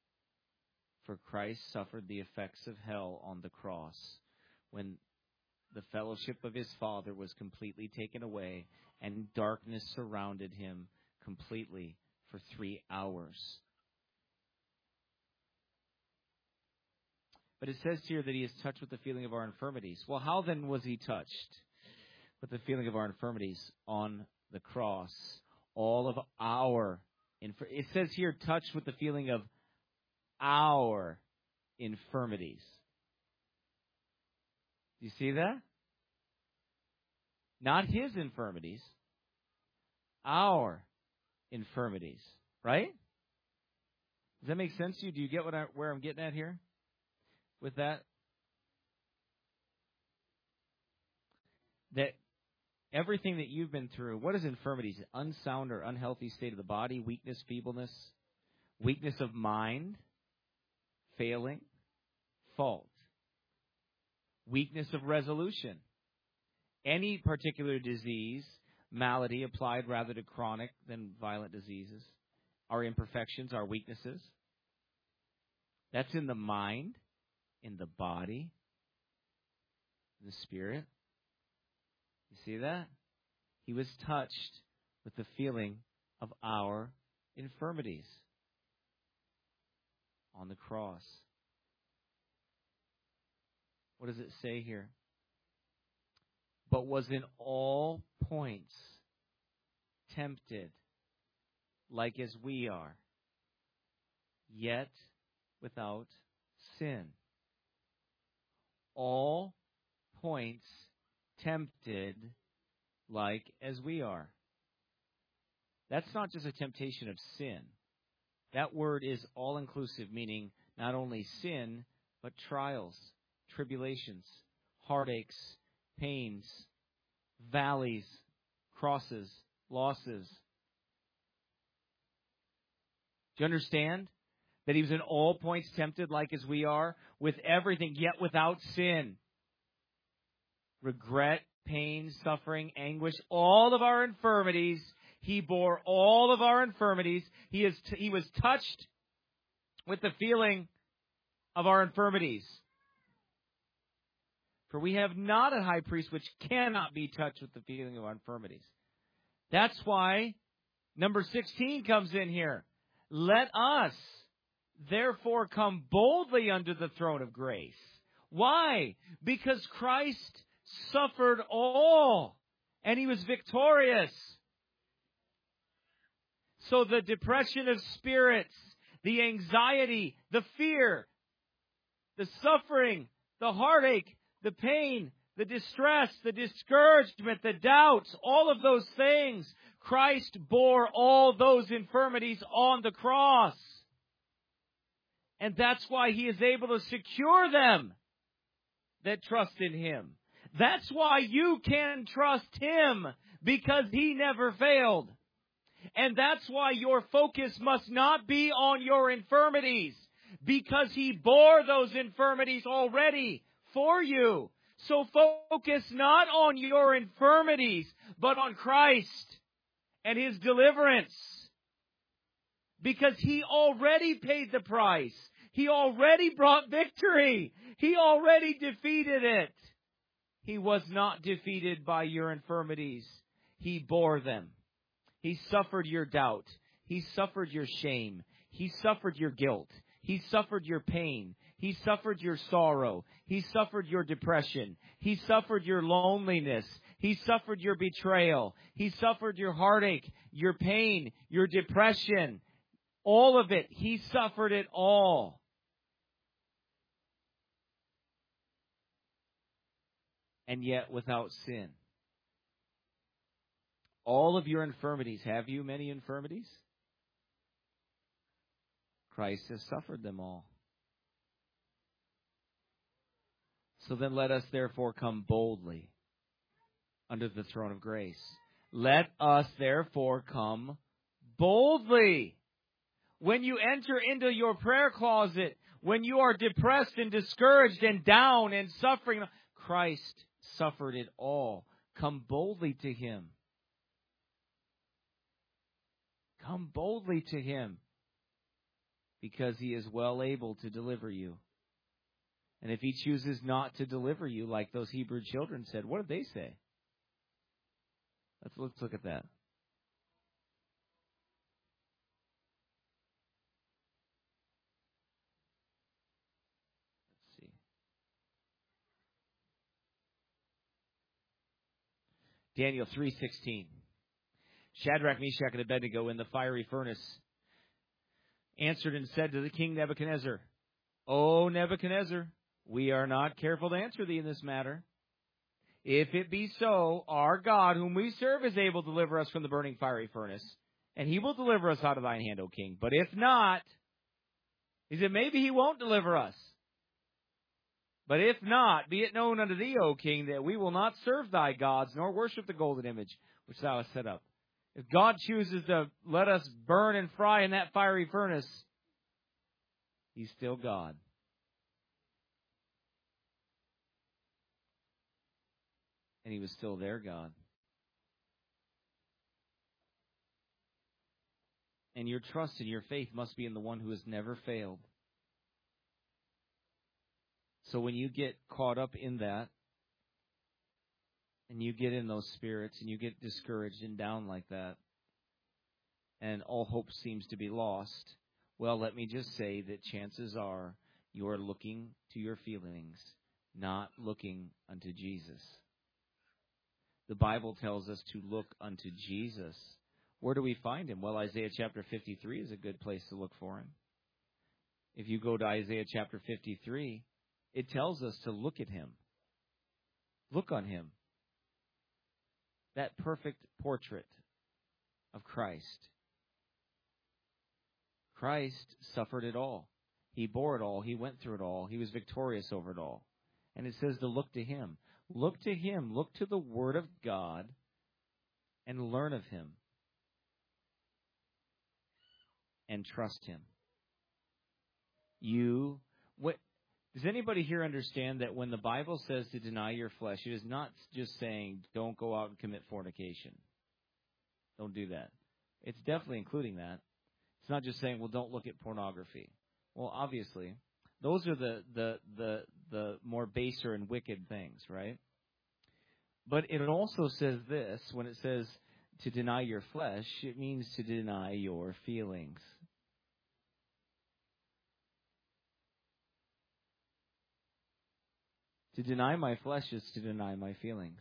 For Christ suffered the effects of hell on the cross when the fellowship of his Father was completely taken away and darkness surrounded him completely for 3 hours. But it says here that he is touched with the feeling of our infirmities. Well, how then was he touched with the feeling of our infirmities? On the cross. All of our it says here, touched with the feeling of our infirmities. Do you see that? Not his infirmities. Our infirmities. Right? Does that make sense to you? Do you get where I'm getting at here with that? That everything that you've been through, what is infirmities? Unsound or unhealthy state of the body, weakness, feebleness, weakness of mind, failing, fault, weakness of resolution, any particular disease, malady applied rather to chronic than violent diseases, our imperfections, our weaknesses. That's in the mind, in the body, in the spirit. You see that? He was touched with the feeling of our infirmities on the cross. What does it say here? But was in all points tempted like as we are, yet without sin. All points tempted like as we are. That's not just a temptation of sin. That word is all-inclusive, meaning not only sin, but trials, tribulations, heartaches, pains, valleys, crosses, losses. Do you understand that he was in all points tempted like as we are, with everything, yet without sin? Regret, pain, suffering, anguish, all of our infirmities. He bore all of our infirmities. He was touched with the feeling of our infirmities. For we have not a high priest which cannot be touched with the feeling of our infirmities. That's why number 16 comes in here. Let us therefore come boldly under the throne of grace. Why? Because Christ suffered all, and he was victorious. So the depression of spirits, the anxiety, the fear, the suffering, the heartache, the pain, the distress, the discouragement, the doubts, all of those things, Christ bore all those infirmities on the cross. And that's why he is able to secure them that trust in him. That's why you can trust him, because he never failed. And that's why your focus must not be on your infirmities, because he bore those infirmities already for you. So focus not on your infirmities, but on Christ and his deliverance. Because he already paid the price. He already brought victory. He already defeated it. He was not defeated by your infirmities. He bore them. He suffered your doubt. He suffered your shame. He suffered your guilt. He suffered your pain. He suffered your sorrow. He suffered your depression. He suffered your loneliness. He suffered your betrayal. He suffered your heartache, your pain, your depression. All of it. He suffered it all. And yet without sin. All of your infirmities. Have you many infirmities? Christ has suffered them all. So then let us therefore come boldly under the throne of grace. Let us therefore come boldly. When you enter into your prayer closet, when you are depressed and discouraged and down and suffering, Christ suffered it all. Come boldly to him. Come boldly to him. because he is well able to deliver you. And if he chooses not to deliver you, like those Hebrew children said, what did they say? Let's look at that. Let's see. Daniel 3:16. Shadrach, Meshach, and Abednego in the fiery furnace answered and said to the king Nebuchadnezzar, O Nebuchadnezzar, we are not careful to answer thee in this matter. If it be so, our God, whom we serve, is able to deliver us from the burning fiery furnace, and he will deliver us out of thine hand, O king. But if not, he said, maybe he won't deliver us. But if not, be it known unto thee, O king, that we will not serve thy gods, nor worship the golden image which thou hast set up. If God chooses to let us burn and fry in that fiery furnace, he's still God. And he was still their God. And your trust and your faith must be in the one who has never failed. So when you get caught up in that, and you get in those spirits, and you get discouraged and down like that, and all hope seems to be lost, well, let me just say that chances are you are looking to your feelings, not looking unto Jesus. The Bible tells us to look unto Jesus. Where do we find him? Well, Isaiah chapter 53 is a good place to look for him. If you go to Isaiah chapter 53, it tells us to look at him. Look on him. That perfect portrait of Christ. Christ suffered it all. He bore it all. He went through it all. He was victorious over it all. And it says to look to him. Look to him. Look to the Word of God and learn of him. And trust him. Does anybody here understand that when the Bible says to deny your flesh, it is not just saying don't go out and commit fornication. Don't do that. It's definitely including that. It's not just saying, well, don't look at pornography. Well, obviously, those are the more baser and wicked things, right? But it also says this, when it says to deny your flesh, it means to deny your feelings. To deny my flesh is to deny my feelings.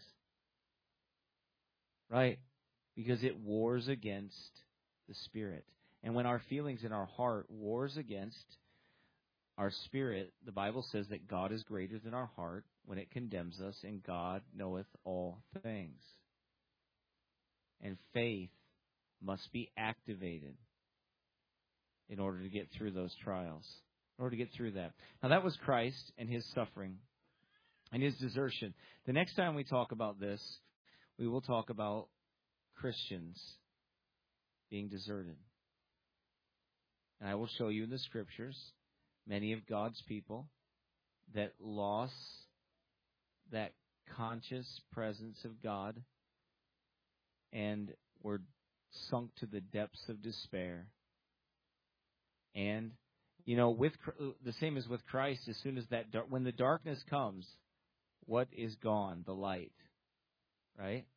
Right? Because it wars against the spirit. And when our feelings in our heart wars against our spirit, the Bible says that God is greater than our heart when it condemns us, and God knoweth all things. And faith must be activated in order to get through those trials, in order to get through that. Now, that was Christ and his suffering and his desertion. The next time we talk about this, we will talk about Christians being deserted. And I will show you in the Scriptures many of God's people that lost that conscious presence of God and were sunk to the depths of despair. And, with the same as with Christ, as soon as when the darkness comes, what is gone? The light, right?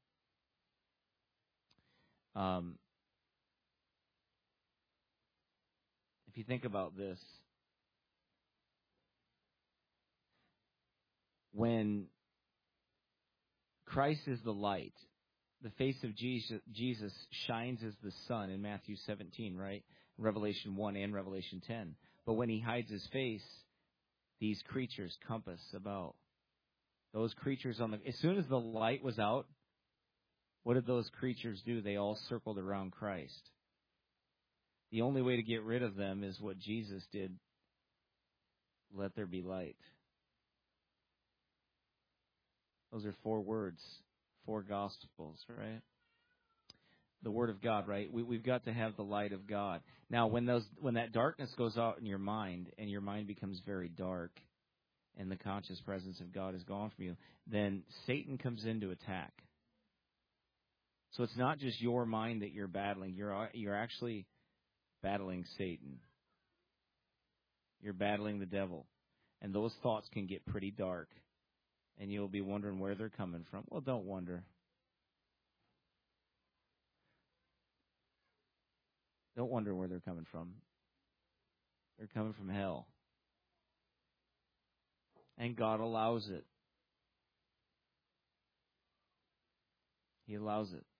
If you think about this, when Christ is the light, the face of Jesus shines as the sun in Matthew 17, right? Revelation 1 and Revelation 10. But when he hides his face, these creatures compass about. Those creatures as soon as the light was out, what did those creatures do? They all circled around Christ. The only way to get rid of them is what Jesus did. Let there be light. Those are 4 words, 4 gospels, right? The Word of God, right? We've got to have the light of God. Now, when that darkness goes out in your mind, and your mind becomes very dark, and the conscious presence of God is gone from you, then Satan comes in to attack. So it's not just your mind that you're battling. You're actually battling Satan. You're battling the devil. And those thoughts can get pretty dark. And you'll be wondering where they're coming from. Well, don't wonder. Don't wonder where they're coming from. They're coming from hell. And God allows it. He allows it.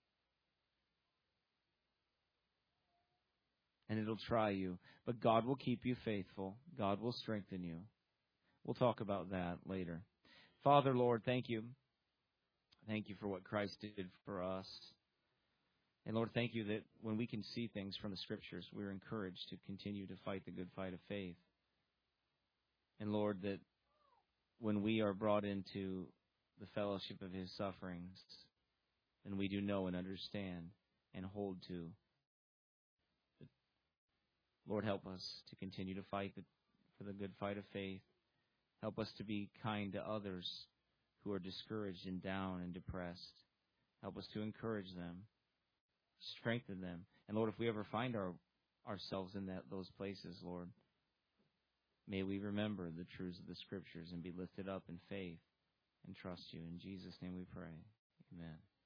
And it'll try you. But God will keep you faithful. God will strengthen you. We'll talk about that later. Father, Lord, thank you. Thank you for what Christ did for us. And Lord, thank you that when we can see things from the Scriptures, we're encouraged to continue to fight the good fight of faith. And Lord, that when we are brought into the fellowship of His sufferings, then we do know and understand and hold to. Lord, help us to continue to fight for the good fight of faith. Help us to be kind to others who are discouraged and down and depressed. Help us to encourage them, strengthen them. And Lord, if we ever find ourselves in those places, Lord, may we remember the truths of the Scriptures and be lifted up in faith and trust you. In Jesus' name we pray. Amen.